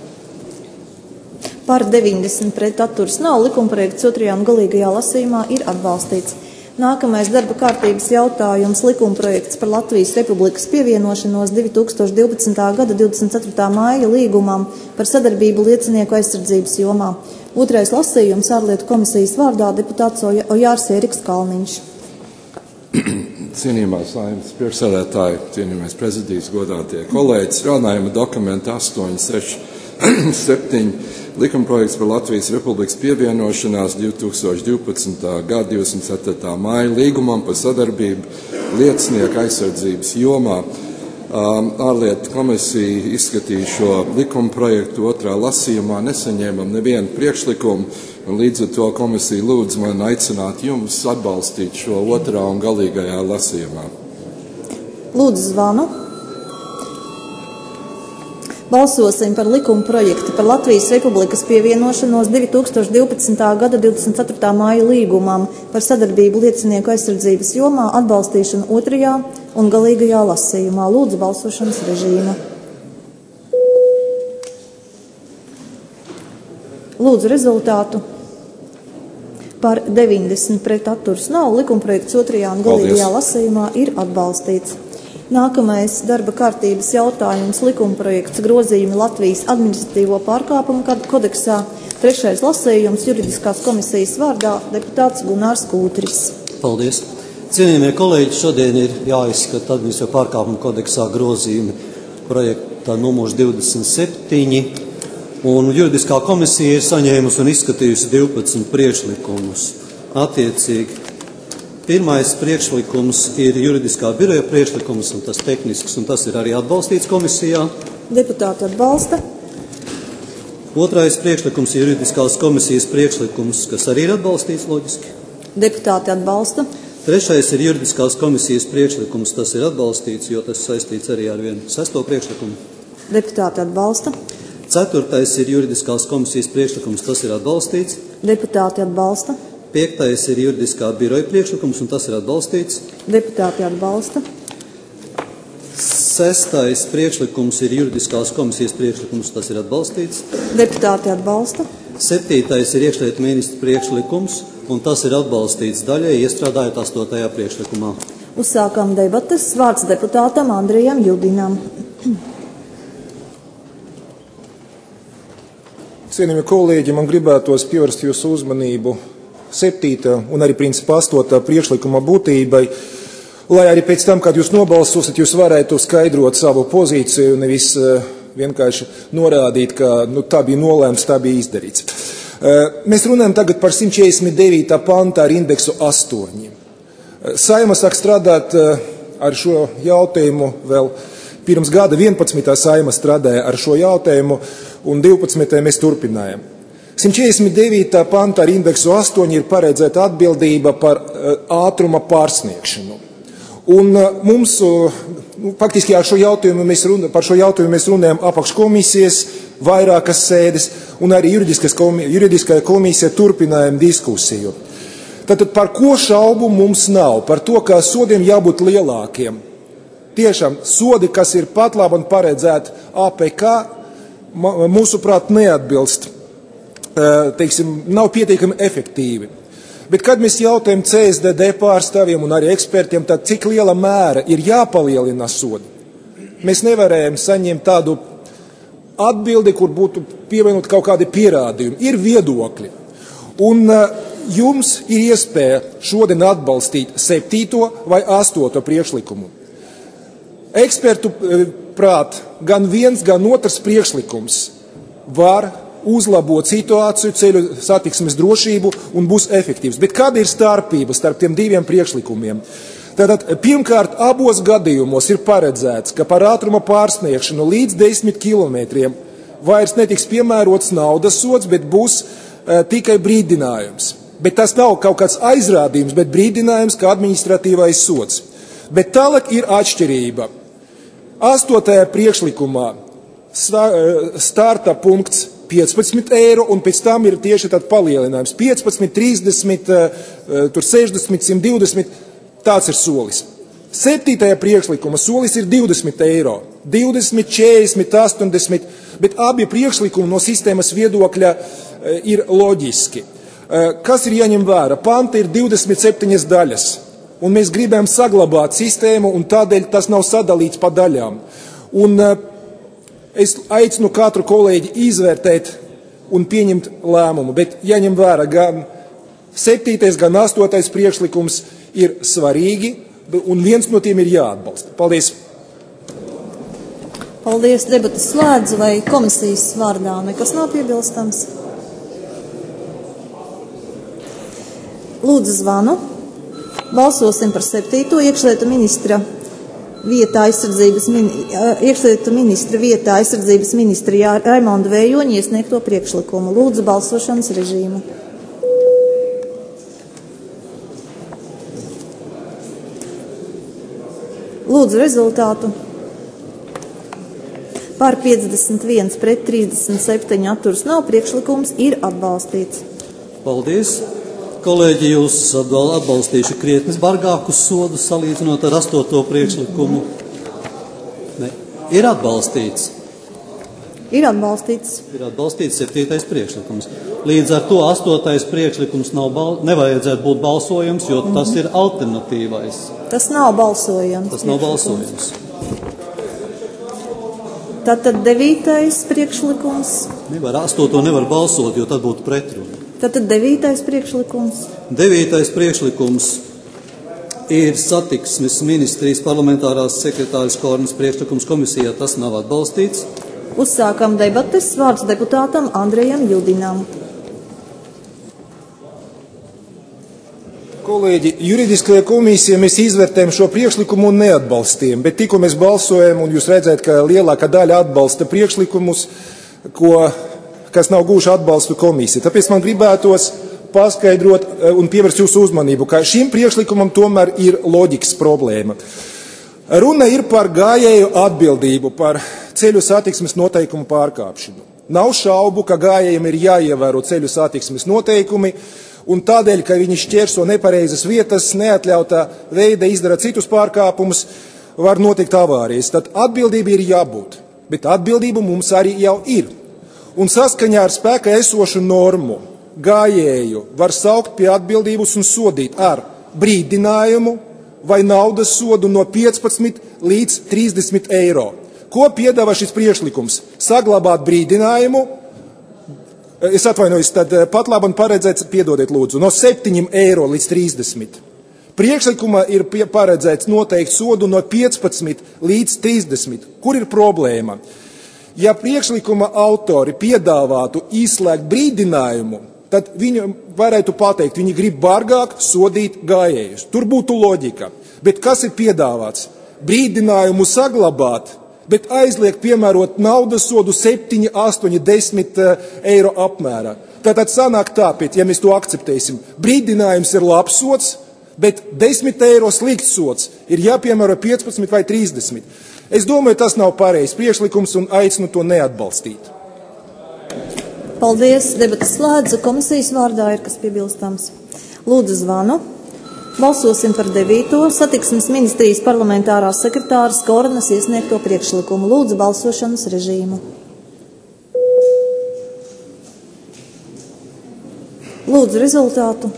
Par deviņdesmit pret atturas nav. Likuma projekts otrajā un galīgajā lasījumā ir atbalstīts. Nākamais darba kārtības jautājums likuma projekts par Latvijas Republikas pievienošanos divi tūkstoši divpadsmitā gada divdesmit ceturtā māja līgumam par sadarbību liecinieku aizsardzības jomā. Otrais lasījums ārlietu komisijas vārdā deputāts Ojārs Ēriks Kalniņš. Cienījumā Saeimas priekšsēdētāji, cienījumais prezidijs, godātie kolēģi, strādājuma dokumenta astoņi seši septiņi likumprojekts par Latvijas Republikas pievienošanās divi tūkstoši divpadsmitā gada divdesmit ceturtā māja līgumam par sadarbību liecinieku aizsardzības jomā. Ārlietu komisija izskatīja šo likumprojektu otrā lasījumā, nesaņēmam nevienu priekšlikumu, un līdz ar to komisija lūdz man aicināt jums atbalstīt šo otrā un galīgajā lasījumā. Lūdzu zvanu. Balsosim par likuma projektu par Latvijas Republikas pievienošanos divi tūkstoši divpadsmitā gada divdesmit ceturtā māja līgumam par sadarbību liecinieku aizsardzības jomā atbalstīšanu otrajā un galīgajā lasījumā. Lūdzu balsošanas režīmu. Lūdzu rezultātu. Par deviņdesmit pret atturas nav. Likumprojekts otrajā un galīgajā lasījumā ir atbalstīts. Nākamais darba kārtības jautājums - likumprojekts grozījumi Latvijas administratīvo pārkāpumu kodeksā. Trešais lasījums juridiskās komisijas vārdā deputāts Gunārs Kūtris. Paldies. Cienījamie kolēģi, šodien ir jāizskata administratīvo pārkāpumu kodeksā grozījumi projektā numurs divdesmit septiņi, un juridiskā komisija ir saņēmusi un izskatījusi divpadsmit priekšlikumus. Attiecīgi, pirmais priekšlikums ir juridiskā biroja priekšlikums, un tas tehnisks, un tas ir arī atbalstīts komisijā. Deputāti atbalsta. Otrais priekšlikums ir juridiskās komisijas priekšlikums, kas arī ir atbalstīts loģiski. Deputāti atbalsta. Trešais ir juridiskās komisijas priekšlikums, tas ir atbalstīts, jo tas saistīts arī ar vienu sesto priekšlikumu. Deputāti atbalsta. Ceturtais ir juridiskās komisijas priekšlikums, tas ir atbalstīts. Deputāti atbalsta. Piektais ir juridiskā biroja priekšlikums, un tas ir atbalstīts. Deputāti atbalsta. Sestais priekšlikums ir juridiskās komisijas priekšlikums, tas ir atbalstīts. Deputāti atbalsta. Septītais ir iekšlietu ministra priekšlikums, un tas ir atbalstīts daļai, iestrādājot astotajā priekšlikumā. Uzsākam debates. Vārds deputātam Andrijam Judinam. Cienījamie kolēģi, man gribētos pievērst jūsu uzmanību septītā un arī principā astotā priekšlikuma būtībai, lai arī pēc tam, kad jūs nobalsosiet, jūs varētu skaidrot savu pozīciju, nevis uh, vienkārši norādīt, ka nu, tā bija nolēmts, tā bija izdarīts. Uh, mēs runājam tagad par simt četrdesmit devītā pantā ar indeksu astoņi. Uh, Saeima sāk strādāt uh, ar šo jautājumu vēl pirms gada. vienpadsmitā Saeima strādāja ar šo jautājumu, un divpadsmitā mēs turpinājam. simt četrdesmit devītā pantā ar indeksu astoņi ir paredzēta atbildība par uh, ātruma pārsniegšanu. Un uh, mums, uh, nu, faktiski ar šo jautājumu mēs runa, par šo jautājumu mēs runājam apakškomisijas, vairākas sēdes, un arī komi, juridiskajā komisija turpinājam diskusiju. Tātad par ko šaubu mums nav? Par to, ka sodiem jābūt lielākiem. Tiešām sodi, kas ir pat labi un paredzēti A P K, mūsuprāt, neatbilst, teiksim, nav pietiekami efektīvi. Bet, kad mēs jautājam C S D D pārstāvjiem un arī ekspertiem, tad cik liela mēra ir jāpalielina sodi? Mēs nevarējam saņemt tādu atbildi, kur būtu pievienot kaut kādi pierādījumi. Ir viedokļi. Un jums ir iespēja šodien atbalstīt septīto vai astoto priekšlikumu. Ekspertu prāt, gan viens, gan otrs priekšlikums var uzlabot situāciju, ceļu satiksmes drošību un būs efektīvs. Bet kāda ir starpība starp tiem diviem priekšlikumiem? Tātad, pirmkārt, abos gadījumos ir paredzēts, ka par ātruma pārsniegšanu līdz desmit kilometriem vairs netiks piemērots naudas sods, bet būs uh, tikai brīdinājums. Bet tas nav kaut kāds aizrādījums, bet brīdinājums kā administratīvais sods. Bet tālāk ir atšķirība. Astotajā priekšlikumā starta punkts piecpadsmit eiro, un pēc tam ir tieši tad palielinājums. piecpadsmit, trīsdesmit, sešdesmit, simt divdesmit, tāds ir solis. Septītajā priekšlikuma solis ir divdesmit eiro. divdesmit, četrdesmit, astoņdesmit, bet abi priekšlikumi no sistēmas viedokļa ir loģiski. Kas ir jāņem vērā? Panta ir divdesmit septiņas daļas, un mēs gribam saglabāt sistēmu, un tādēļ tas nav sadalīts pa daļām. Un es aicinu katru kolēģi izvērtēt un pieņemt lēmumu, bet jāņem vērā gan septītais, gan astotais priekšlikums ir svarīgi, un viens no tiem ir jāatbalsta. Paldies! Paldies, debatas slēdz, vai komisijas vārdā nekas nav piebilstams? Lūdzu zvanu. Balsosim par septīto iekšlietu ministra vietā aizsardzības, iekšlietu ministra vietā aizsardzības ministra Raimonda Vējoņa iesniegto priekšlikumu. Lūdzu balsošanas režīmu. Lūdzu rezultātu. Par piecdesmit viens pret trīsdesmit septiņi atturas nav, priekšlikums ir atbalstīts. Paldies. kolēģi, jūs atbalstījuši krietni bargākus sodus salīdzinot ar astoto priekšlikumu? Ne. Ir atbalstīts. Ir atbalstīts. Ir atbalstīts septītais priekšlikums. Līdz ar to astotais priekšlikums nav bal... nevajadzētu būt balsojums, jo mm-hmm. tas ir alternatīvais. Tas nav balsojums. Tas nav balsojums. Tātad devītais priekšlikums. Nevar, astoto nevar balsot, jo tad būtu pretruna. Tātad devītais priekšlikums. Devītais priekšlikums ir satiksmes ministrijas parlamentārās sekretāras Kornas priekšlikums komisijā. Tas nav atbalstīts. Uzsākam debates. Vārds deputātam Andrejam Judinam. Kolēģi, juridiskajā komisijā mēs izvērtējam šo priekšlikumu un neatbalstījām, bet tikko mēs balsojam un jūs redzēt, ka lielākā daļa atbalsta priekšlikumus, ko, kas nav guvuši atbalstu komisiju. Tāpēc man gribētos paskaidrot un pievērst jūsu uzmanību, ka šim priekšlikumam tomēr ir loģikas problēma. Runa ir par gājēju atbildību par ceļu satiksmes noteikumu pārkāpšanu. Nav šaubu, ka gājējiem ir jāievēro ceļu satiksmes noteikumi, un tādēļ, ka viņi šķērso nepareizas vietas, neatļautā veida izdara citus pārkāpumus, var notikt avārijas. Tad atbildība ir jābūt, bet atbildība mums arī jau ir. Un saskaņā ar spēkā esošu normu gājēju var saukt pie atbildības un sodīt ar brīdinājumu vai naudas sodu no piecpadsmit līdz trīsdesmit eiro. Ko piedāvā šis priekšlikums? Saglabāt brīdinājumu, es atvainojos, tad pat labam paredzēts, piedodiet lūdzu, no septiņiem eiro līdz trīsdesmit. Priekšlikumā ir paredzēts noteikti sodu no piecpadsmit līdz trīsdesmit. Kur ir problēma? Ja priekšlikuma autori piedāvātu izslēgt brīdinājumu, tad viņi varētu pateikt, viņi grib bargāk sodīt gājējus. Tur būtu loģika. Bet kas ir piedāvāts? Brīdinājumu saglabāt, bet aizliegt piemērot naudas sodu septiņi, astoņi, desmit eiro apmērā. Tātad sanāk tāpēc, ja mēs to akceptēsim, brīdinājums ir labs sods, bet desmit eiro slikts sods ir jāpiemēro piecpadsmit vai trīsdesmit. Es domāju, tas nav pareizs priekšlikums un aicinu to neatbalstīt. Paldies, debatas slēdza. Komisijas vārdā ir kas piebilstams. Lūdzu zvanu. Balsosim par devīto satiksmes ministrijas parlamentārās sekretāras Kornas iesniegto priekšlikumu. Lūdzu balsošanas režīmu. Lūdzu rezultātu.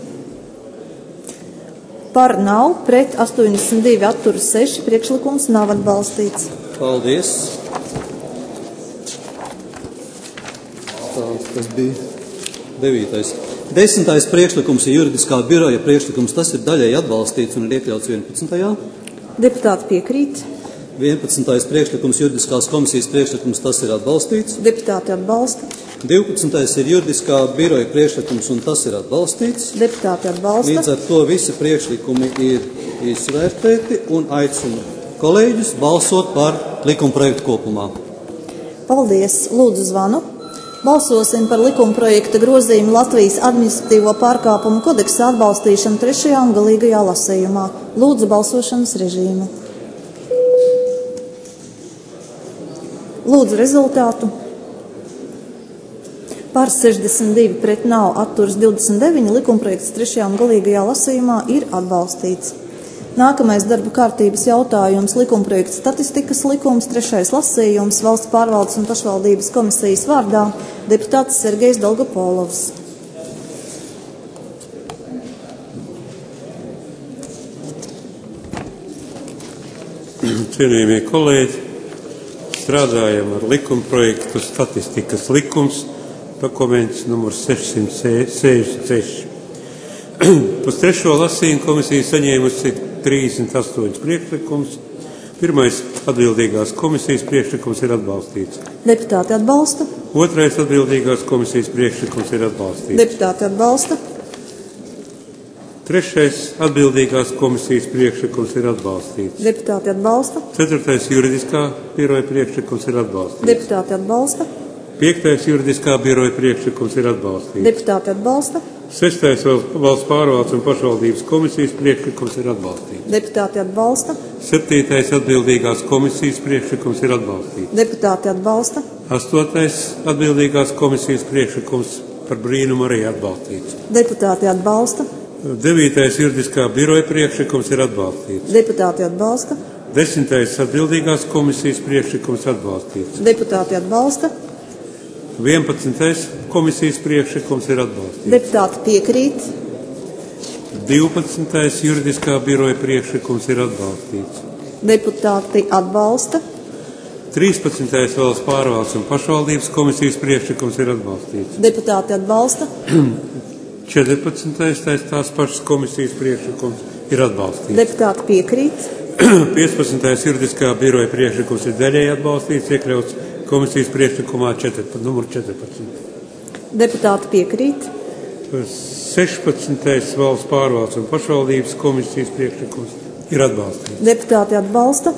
Par nav, pret astoņdesmit divi, atturas seši, priekšlikums nav atbalstīts. Paldies. Tā, tas bija devītais. Desmitais priekšlikums ir juridiskā biroja priekšlikums. Tas ir daļai atbalstīts un ir iekļauts vienpadsmitajā. Deputāti piekrīt. vienpadsmitais priekšlikums juridiskās komisijas priekšlikums. Tas ir atbalstīts. Deputāti atbalsta. divpadsmitais ir juridiskā biroja priekšlikums un tas ir atbalstīts. Deputāti atbalsta. Līdz ar to visi priekšlikumi ir izvērtēti un aicinu kolēģus balsot par likumprojektu kopumā. Paldies. Lūdzu zvanu. Balsosim par likumprojekta grozījumu Latvijas administratīvo pārkāpumu kodeksa atbalstīšanu trešajā un galīgajā lasījumā. Lūdzu balsošanas režīmu. Lūdzu rezultātu. Par sešdesmit divi, pret nav, atturas divdesmit deviņi, likumprojekts trešajā un galīgajā lasījumā ir atbalstīts. Nākamais darba kārtības jautājums - likumprojekts statistikas likums, trešais lasījums, valsts pārvaldes un pašvaldības komisijas vārdā deputāts Sergejs Dolgopolovs. Cienījamie kolēģi, strādājam ar likumprojektu statistikas likums, dokuments numurs sešsimt sešdesmit seši. Uz trešo lasījumu komisija saņēmusi trīsdesmit astoņus priekšlikumus. Pirmais atbildīgās komisijas priekšlikums ir atbalstīts. Deputāti atbalsta. Otrais atbildīgās komisijas priekšlikums ir atbalstīts. Deputāti atbalsta. Trešais atbildīgās komisijas priekšlikums ir atbalstīts. Deputāti atbalsta. Ceturtais juridiskā biroja priekšlikums ir atbalstīts. Deputāti atbalsta. Piektais juridiskā biroja priekšlikums ir atbalstīts. Deputāti atbalsta. Sestais valsts pārvaldes un pašvaldības komisijas priekšlikums ir atbalstīts. Deputāti atbalsta. Septītais atbildīgās komisijas priekšlikums ir atbalstīts. Deputāti atbalsta. Astotais atbildīgās komisijas priekšlikums par brīnumu arī atbalstīts. Deputāti atbalsta. Devītais juridiskā biroja priekšlikums ir atbalstīts. Deputāti atbalsta. Desmitais atbildīgās komisijas priekšlikums atbalstīts. Deputāti atbalsta. Vienpadsmitais komisijas priekšlikums ir atbalstīts. Deputāti piekrīt. Divpadsmitais juridiskā biroja priekšlikums ir atbalstīts. Deputāti atbalsta. Trīspadsmitais valsts pārvaldes un pašvaldības komisijas priekšlikums ir atbalstīts. Deputāti atbalsta. četrpadsmitais tās pašas komisijas priekšlikums ir atbalstīts. Deputāti piekrīt. piecpadsmitais juridiskā biroja priekšlikums ir daļēji atbalstīts, iekļauts komisijas priekšlikumā četrpadsmit, numur četrpadsmit. Deputāti piekrīt. sešpadsmitais valsts pārvaldes un pašvaldības komisijas priekšlikums ir atbalstīts. Deputāti atbalsta.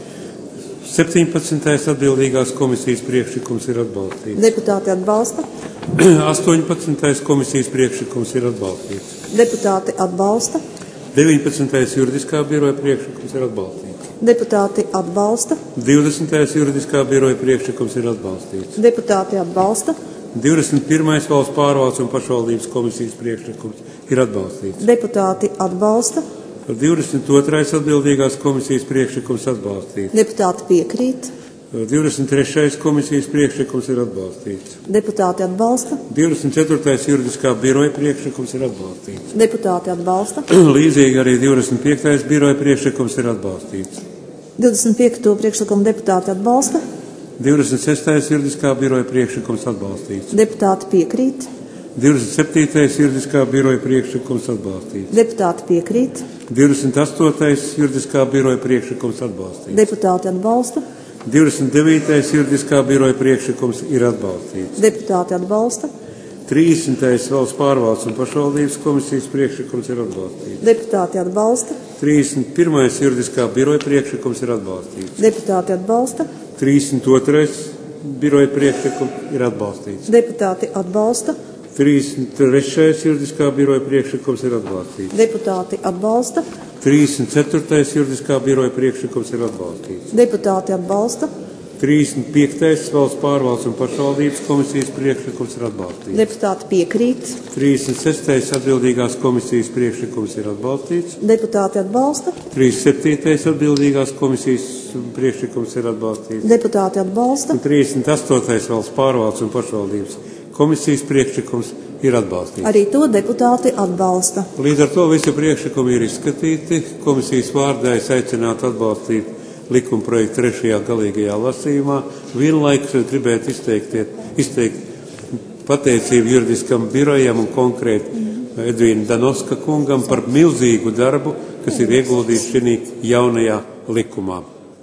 septiņpadsmitais atbildīgās komisijas priekšlikums ir atbalstīts. Deputāti atbalsta. astoņpadsmitais komisijas priekšlikums ir atbalstīts. Deputāti atbalsta. deviņpadsmitais juridiskā biroja priekšlikums ir atbalstīts. Deputāti atbalsta. divdesmitais juridiskā biroja priekšlikums ir atbalstīts. Deputāti atbalsta. divdesmit pirmais valsts pārvaldes un pašvaldības komisijas priekšlikums ir atbalstīts. Deputāti atbalsta. divdesmit otrais atbildīgās komisijas priekšlikums atbalstīts. Deputāti piekrīt. divdesmit trešais komisijas priekšlikums ir atbalstīts. Deputāti atbalsta. divdesmit ceturtais juridiskā biroja priekšlikums ir atbalstīts. Deputāti atbalsta. Līdzīgi arī divdesmit piektais biroja priekšlikums ir atbalstīts. divdesmit piekto priekšlikumu deputāti atbalsta. divdesmit sestais juridiskā biroja priekšlikums atbalstīts. Deputāti piekrīt. divdesmit septītais juridiskā biroja priekšlikums atbalstīts. Deputāti piekrīt. divdesmit astotais juridiskā biroja priekšlikums atbalstīts. Deputāti atbalsta. divdesmit devītais juridiskā biroja priekšlikums ir atbalstīts. Deputāti atbalsta. trīsdesmitais valsts pārvaldes un pašvaldības komisijas priekšlikums ir atbalstīts. Deputāti atbalsta. trīsdesmit pirmais juridiskā biroja priekšlikums ir atbalstīts. Deputāti atbalsta. trīsdesmit otrais biroja priekšlikums ir atbalstīts. Deputāti atbalsta. trīsdesmit trešais juridiskā biroja priekšlikums ir atbalstīts. Deputāti atbalsta. trīsdesmit ceturtais juridiskā biroja priekšlikums ir atbalstīts. Deputāti atbalsta. trīsdesmit piektais valsts pārvaldes un pašvaldības komisijas priekšlikums ir atbalstīts. Deputāti piekrīt. trīsdesmit sestais atbildīgās komisijas priekšlikums ir atbalstīts. Deputāti atbalsta. trīsdesmit septītais atbildīgās komisijas priekšlikums ir atbalstīts. Deputāti atbalsta. Un trīsdesmit astotais valsts pārvaldes un pašvaldības komisijas priekšlikums ir atbalstīts. Arī to deputāti atbalsta. Līdz ar to visi priekšlikumi ir izskatīti. Komisijas vārdā es aicinātu atbalstīt likuma projektu trešajā galīgajā lasījumā. Vienlaikus es gribētu izteikt, izteikt pateicību juridiskam birojam un konkrēti Edvīna Danovska kungam par milzīgu darbu, kas ir ieguldīts šī jaunajā likumā.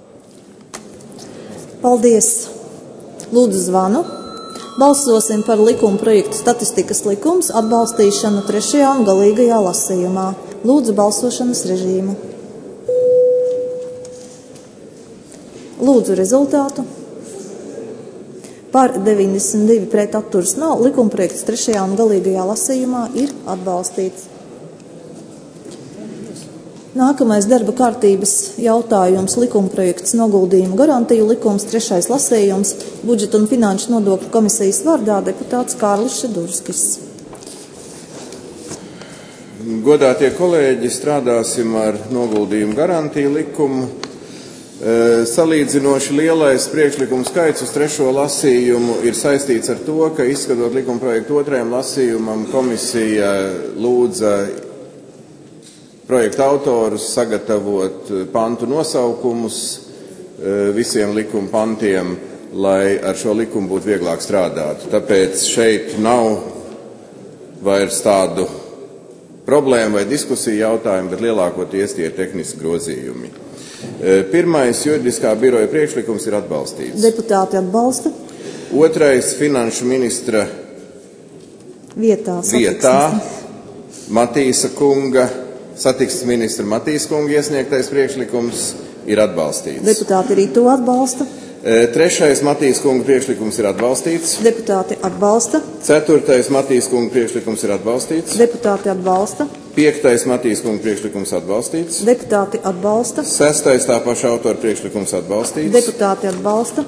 Paldies! Lūdzu zvanu. Balsosim par likuma projektu statistikas likums atbalstīšanu trešajā un galīgajā lasījumā. Lūdzu balsošanas režīmu. Lūdzu rezultātu. Par deviņdesmit divi pret atturas nav. Likuma projekts trešajā un galīgajā lasījumā ir atbalstīts. Nākamais darba kārtības jautājums - likuma projekts noguldījumu garantiju likums, trešais lasījums, budžeta un finanšu nodokļu komisijas vārdā deputāts Kārlis Šedurskis. Godātie kolēģi, strādāsim ar noguldījumu garantiju likumu. Salīdzinoši lielais priekšlikumu skaits uz trešo lasījumu ir saistīts ar to, ka izskatot likuma projektu otrajam lasījumam komisija lūdza projekta autorus sagatavot pantu nosaukumus visiem likuma pantiem, lai ar šo likumu būtu vieglāk strādāt. Tāpēc šeit nav vairs tādu problēmu vai diskusiju jautājumu, bet lielākoties tie ir tehniski grozījumi. Pirmais juridiskā biroja priekšlikums ir atbalstīts. Deputāti atbalsta. Otrais finanšu ministra vietā, vietā Matīsa kunga, satiksmes ministra Matīsa kunga iesniegtais priekšlikums ir atbalstīts. Deputāti arī to atbalsta. Trešais Matīsa kunga priekšlikums ir atbalstīts. Deputāti atbalsta. Ceturtais Matīsa kunga priekšlikums ir atbalstīts. Deputāti atbalsta. Piektais Matīsa kunga priekšlikums atbalstīts. Deputāti atbalsta. Sestais tā paša autora priekšlikums atbalstīts. Deputāti atbalsta.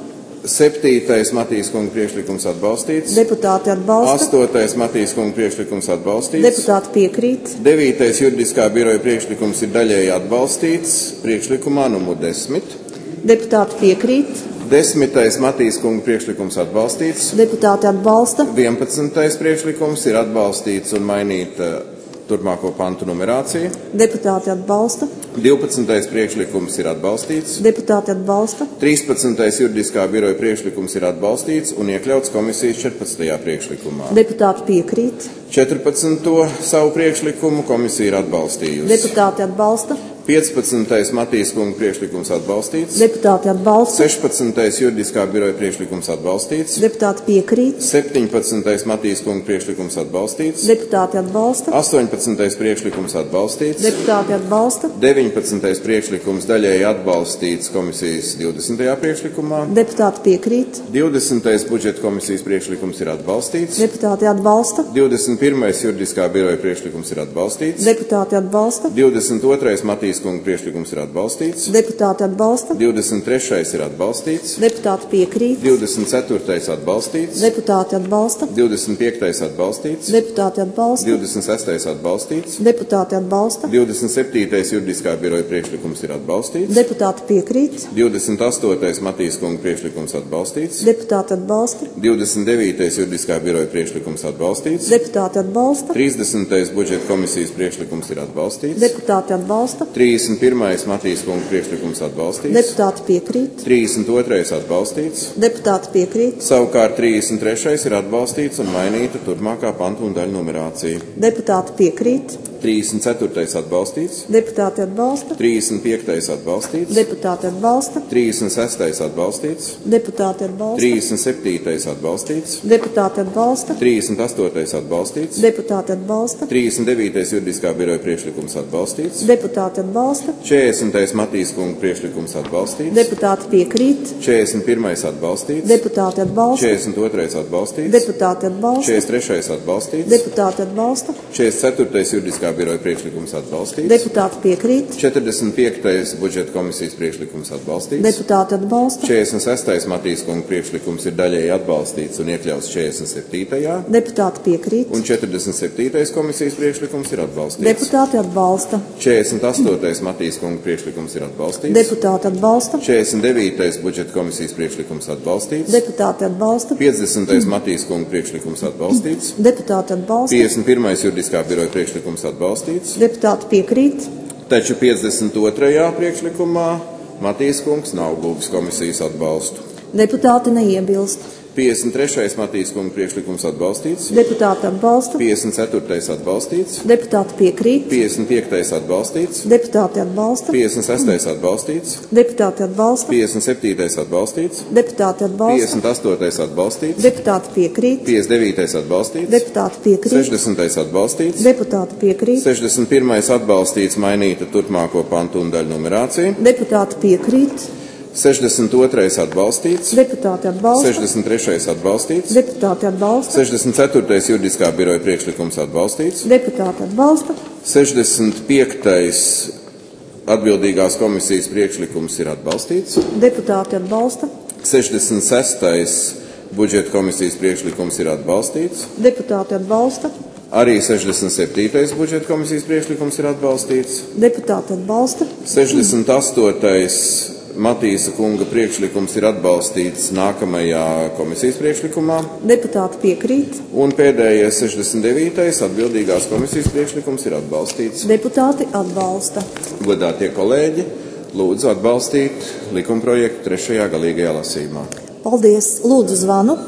Septītais Matīs kunga priekšlikums atbalstīts. Deputāti atbalsta. Astotais Matīs kunga priekšlikums atbalstīts. Deputāti piekrīt. Devītais juridiskā biroja priekšlikums ir daļēji atbalstīts. Priekšlikumā numur desmit. Deputāti piekrīt. Desmitais Matīs kunga priekšlikums atbalstīts. Deputāti atbalsta. Vienpadsmitais priekšlikums ir atbalstīts un mainīta turpmāko pantu numerācija. Deputāti atbalsta. divpadsmitais priekšlikums ir atbalstīts. Deputāti atbalsta. trīspadsmitais juridiskā biroja priekšlikums ir atbalstīts un iekļauts komisijas četrpadsmitajā priekšlikumā. Deputāti piekrīt. četrpadsmito savu priekšlikumu komisija ir atbalstījusi. Deputāti atbalsta. piecpadsmitais Matīs kunga priekšlikums atbalstīts. Deputāti atbalsta. sešpadsmitais juridiskā biroja priekšlikums atbalstīts. Deputāti piekrīt. septiņpadsmitais Matīs kunga priekšlikums atbalstīts. Deputāti atbalsta. astoņpadsmitais priekšlikums atbalstīts. Deputāti atbalsta. deviņpadsmitais priekšlikums daļēji atbalstīts komisijas divdesmitajā priekšlikumā. Deputāti piekrīt. divdesmitais budžeta komisijas priekšlikums ir atbalstīts. Deputāti atbalsta. divdesmit pirmais juridiskā biroja priekšlikums ir atbalstīts. Deputāti atbalsta. divdesmit otrais Matīs kunga priekšlikums ir atbalstīts. Deputāti atbalsta. divdesmit trešais ir atbalstīts. Deputāti piekrīt. divdesmit ceturtais atbalstīts. Deputāti atbalsta. divdesmit piektais atbalstīts. Deputāti atbalsta. divdesmit sestais atbalstīts. Deputāti atbalsta. divdesmit septītais juridiskā biroja priekšlikums ir atbalstīts. Deputāti piekrīt. divdesmit astotais Matīs kunga priekšlikums atbalstīts. Deputāti atbalsta. divdesmit devītais juridiskā biroja priekšlikums atbalstīts. Deputāti atbalsta. trīsdesmitais budžeta komisijas priekšlikums ir atbalstīts. Deputāti atbalsta. trīsdesmit pirmais Matīs kunga priekšlikums atbalstīts. Deputāti piekrīt. trīsdesmit otrais atbalstīts. Deputāti piekrīt. Savukārt trīsdesmit trešais ir atbalstīts un mainīta turpmākā pantu un daļu numerācija. Deputāti piekrīt. trīsdesmit ceturtais atbalstīts. Deputāti atbalsta. trīsdesmit piektais atbalstīts. Deputāti atbalsta. trīsdesmit sestais atbalstīts. Deputāti atbalsta. trīsdesmit septītais atbalstīts. Deputāti atbalsta. trīsdesmit astotais atbalstīts. Deputāti atbalsta. trīsdesmit devītais juridiskā biroja priekšlikums atbalstīts. Deputāti atbalsta. četrdesmitais Matīs kunga priekšlikums atbalstīts. Deputāti piekrīt. četrdesmit pirmais atbalstīts. Deputāti atbalsta. četrdesmit otrais atbalstīts. Deputāti atbalsta. četrdesmit trešais atbalstīts. Deputāti atbalsta. četrdesmit ceturtais juridiskā biroja priekšlikums atbalstīts. Deputāti piekrīt. četrdesmit piektais budžeta komisijas priekšlikums atbalstīts. Deputāti atbalsta. četrdesmit sestais Matīs kunga priekšlikums ir daļēji atbalstīts un iekļauts četrdesmit septītajā. Deputāti piekrīt. Un četrdesmit septītais komisijas priekšlikums ir atbalstīts. Deputāti atbalsta. četrdesmit astotais Matīs kunga priekšlikums ir atbalstīts. Deputāti atbalsta. četrdesmit devītais budžeta komisijas priekšlikums atbalstīts. Deputāti atbalsta. piecdesmitais Matīs kunga priekšlikums atbalstīts. Deputāti atbalsta. piecdesmit pirmais juridiskā biroja priekšlikums atbalstīts. Deputāti piekrīt. Taču piecdesmit otrajā priekšlikumā Matīs kungs nav guvis komisijas atbalstu. Deputāti neiebilst. piecdesmit trešais Matīs kunga priekšlikums atbalstīts. Deputāti atbalsta. piecdesmit ceturtais atbalstīts. Deputāti piekrīt. piecdesmit piektais atbalstīts. Deputāti atbalsta. piecdesmit sestais atbalstīts. Deputāti atbalsta. piecdesmit septītais atbalstīts. Deputāti atbalsta. piecdesmit astotais atbalstīts. Deputāti piekrīt. piecdesmit devītais atbalstīts. Deputāti piekrīt. sešdesmitais atbalstīts. Deputāti piekrīt. sešdesmit pirmais atbalstīts, mainīta turpmāko pantu un daļu numerāciju. Deputāti piekrīt. sešdesmit otrais atbalstīts. Deputāti atbalsta. sešdesmit trešais atbalstīts. Deputāti atbalsta. sešdesmit ceturtais juridiskā biroja priekšlikums atbalstīts. Deputāti atbalsta. sešdesmit piektais atbildīgās komisijas priekšlikums ir atbalstīts. Deputāti atbalsta. sešdesmit sestais budžeta komisijas priekšlikums ir atbalstīts. Deputāti atbalsta. Arī sešdesmit septītais budžeta komisijas priekšlikums ir atbalstīts. Deputāti atbalsta. sešdesmit astotais Matīsa kunga priekšlikums ir atbalstīts nākamajā komisijas priekšlikumā. Deputāti piekrīt. Un pēdējais sešdesmit devītais atbildīgās komisijas priekšlikums ir atbalstīts. Deputāti atbalsta. Godātie kolēģi, lūdzu atbalstīt likumprojektu trešajā galīgajā lasījumā. Paldies. Lūdzu zvanu.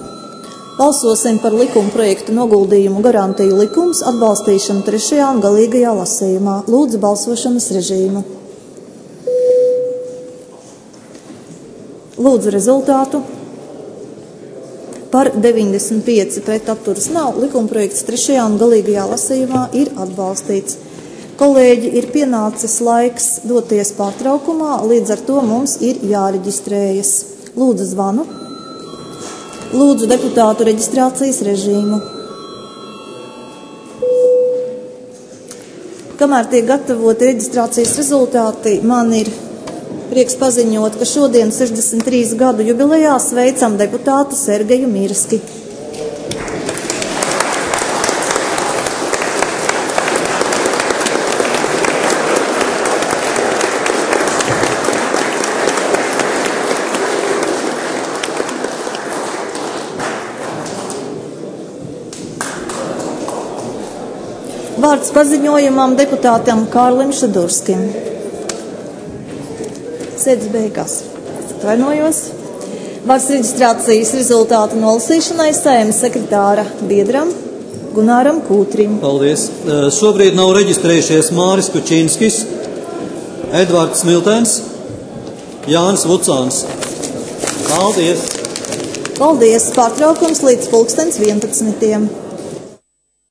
Balsosim par likumprojektu noguldījumu garantiju likums atbalstīšanu trešajā un galīgajā lasījumā. Lūdzu balsošanas režīmu. Lūdzu rezultātu. Par deviņdesmit pieci pret atturas nav. Likumprojekts trešajā un galīgajā lasījumā ir atbalstīts. Kolēģi, ir pienācis laiks doties pārtraukumā, līdz ar to mums ir jāreģistrējas. Lūdzu zvanu. Lūdzu deputātu reģistrācijas režīmu. Kamēr tiek gatavoti reģistrācijas rezultāti, man ir Prieks paziņot, ka šodien sešdesmit trīs gadu jubilejā sveicam deputātu Sergeju Mirski. Vārds paziņojumam deputātam Kārlim Šadurskim. Sēdes beigās. Atvainojos. Vārds reģistrācijas rezultātu nolasīšanai Saeimas sekretāra biedram Gunāram Kūtrim. Paldies. Šobrīd nav reģistrējušies Māris Kučinskis, Edvards Miltens, Jānis Vucāns. Paldies. Paldies. Pārtraukums līdz pulkstens vienpadsmitiem.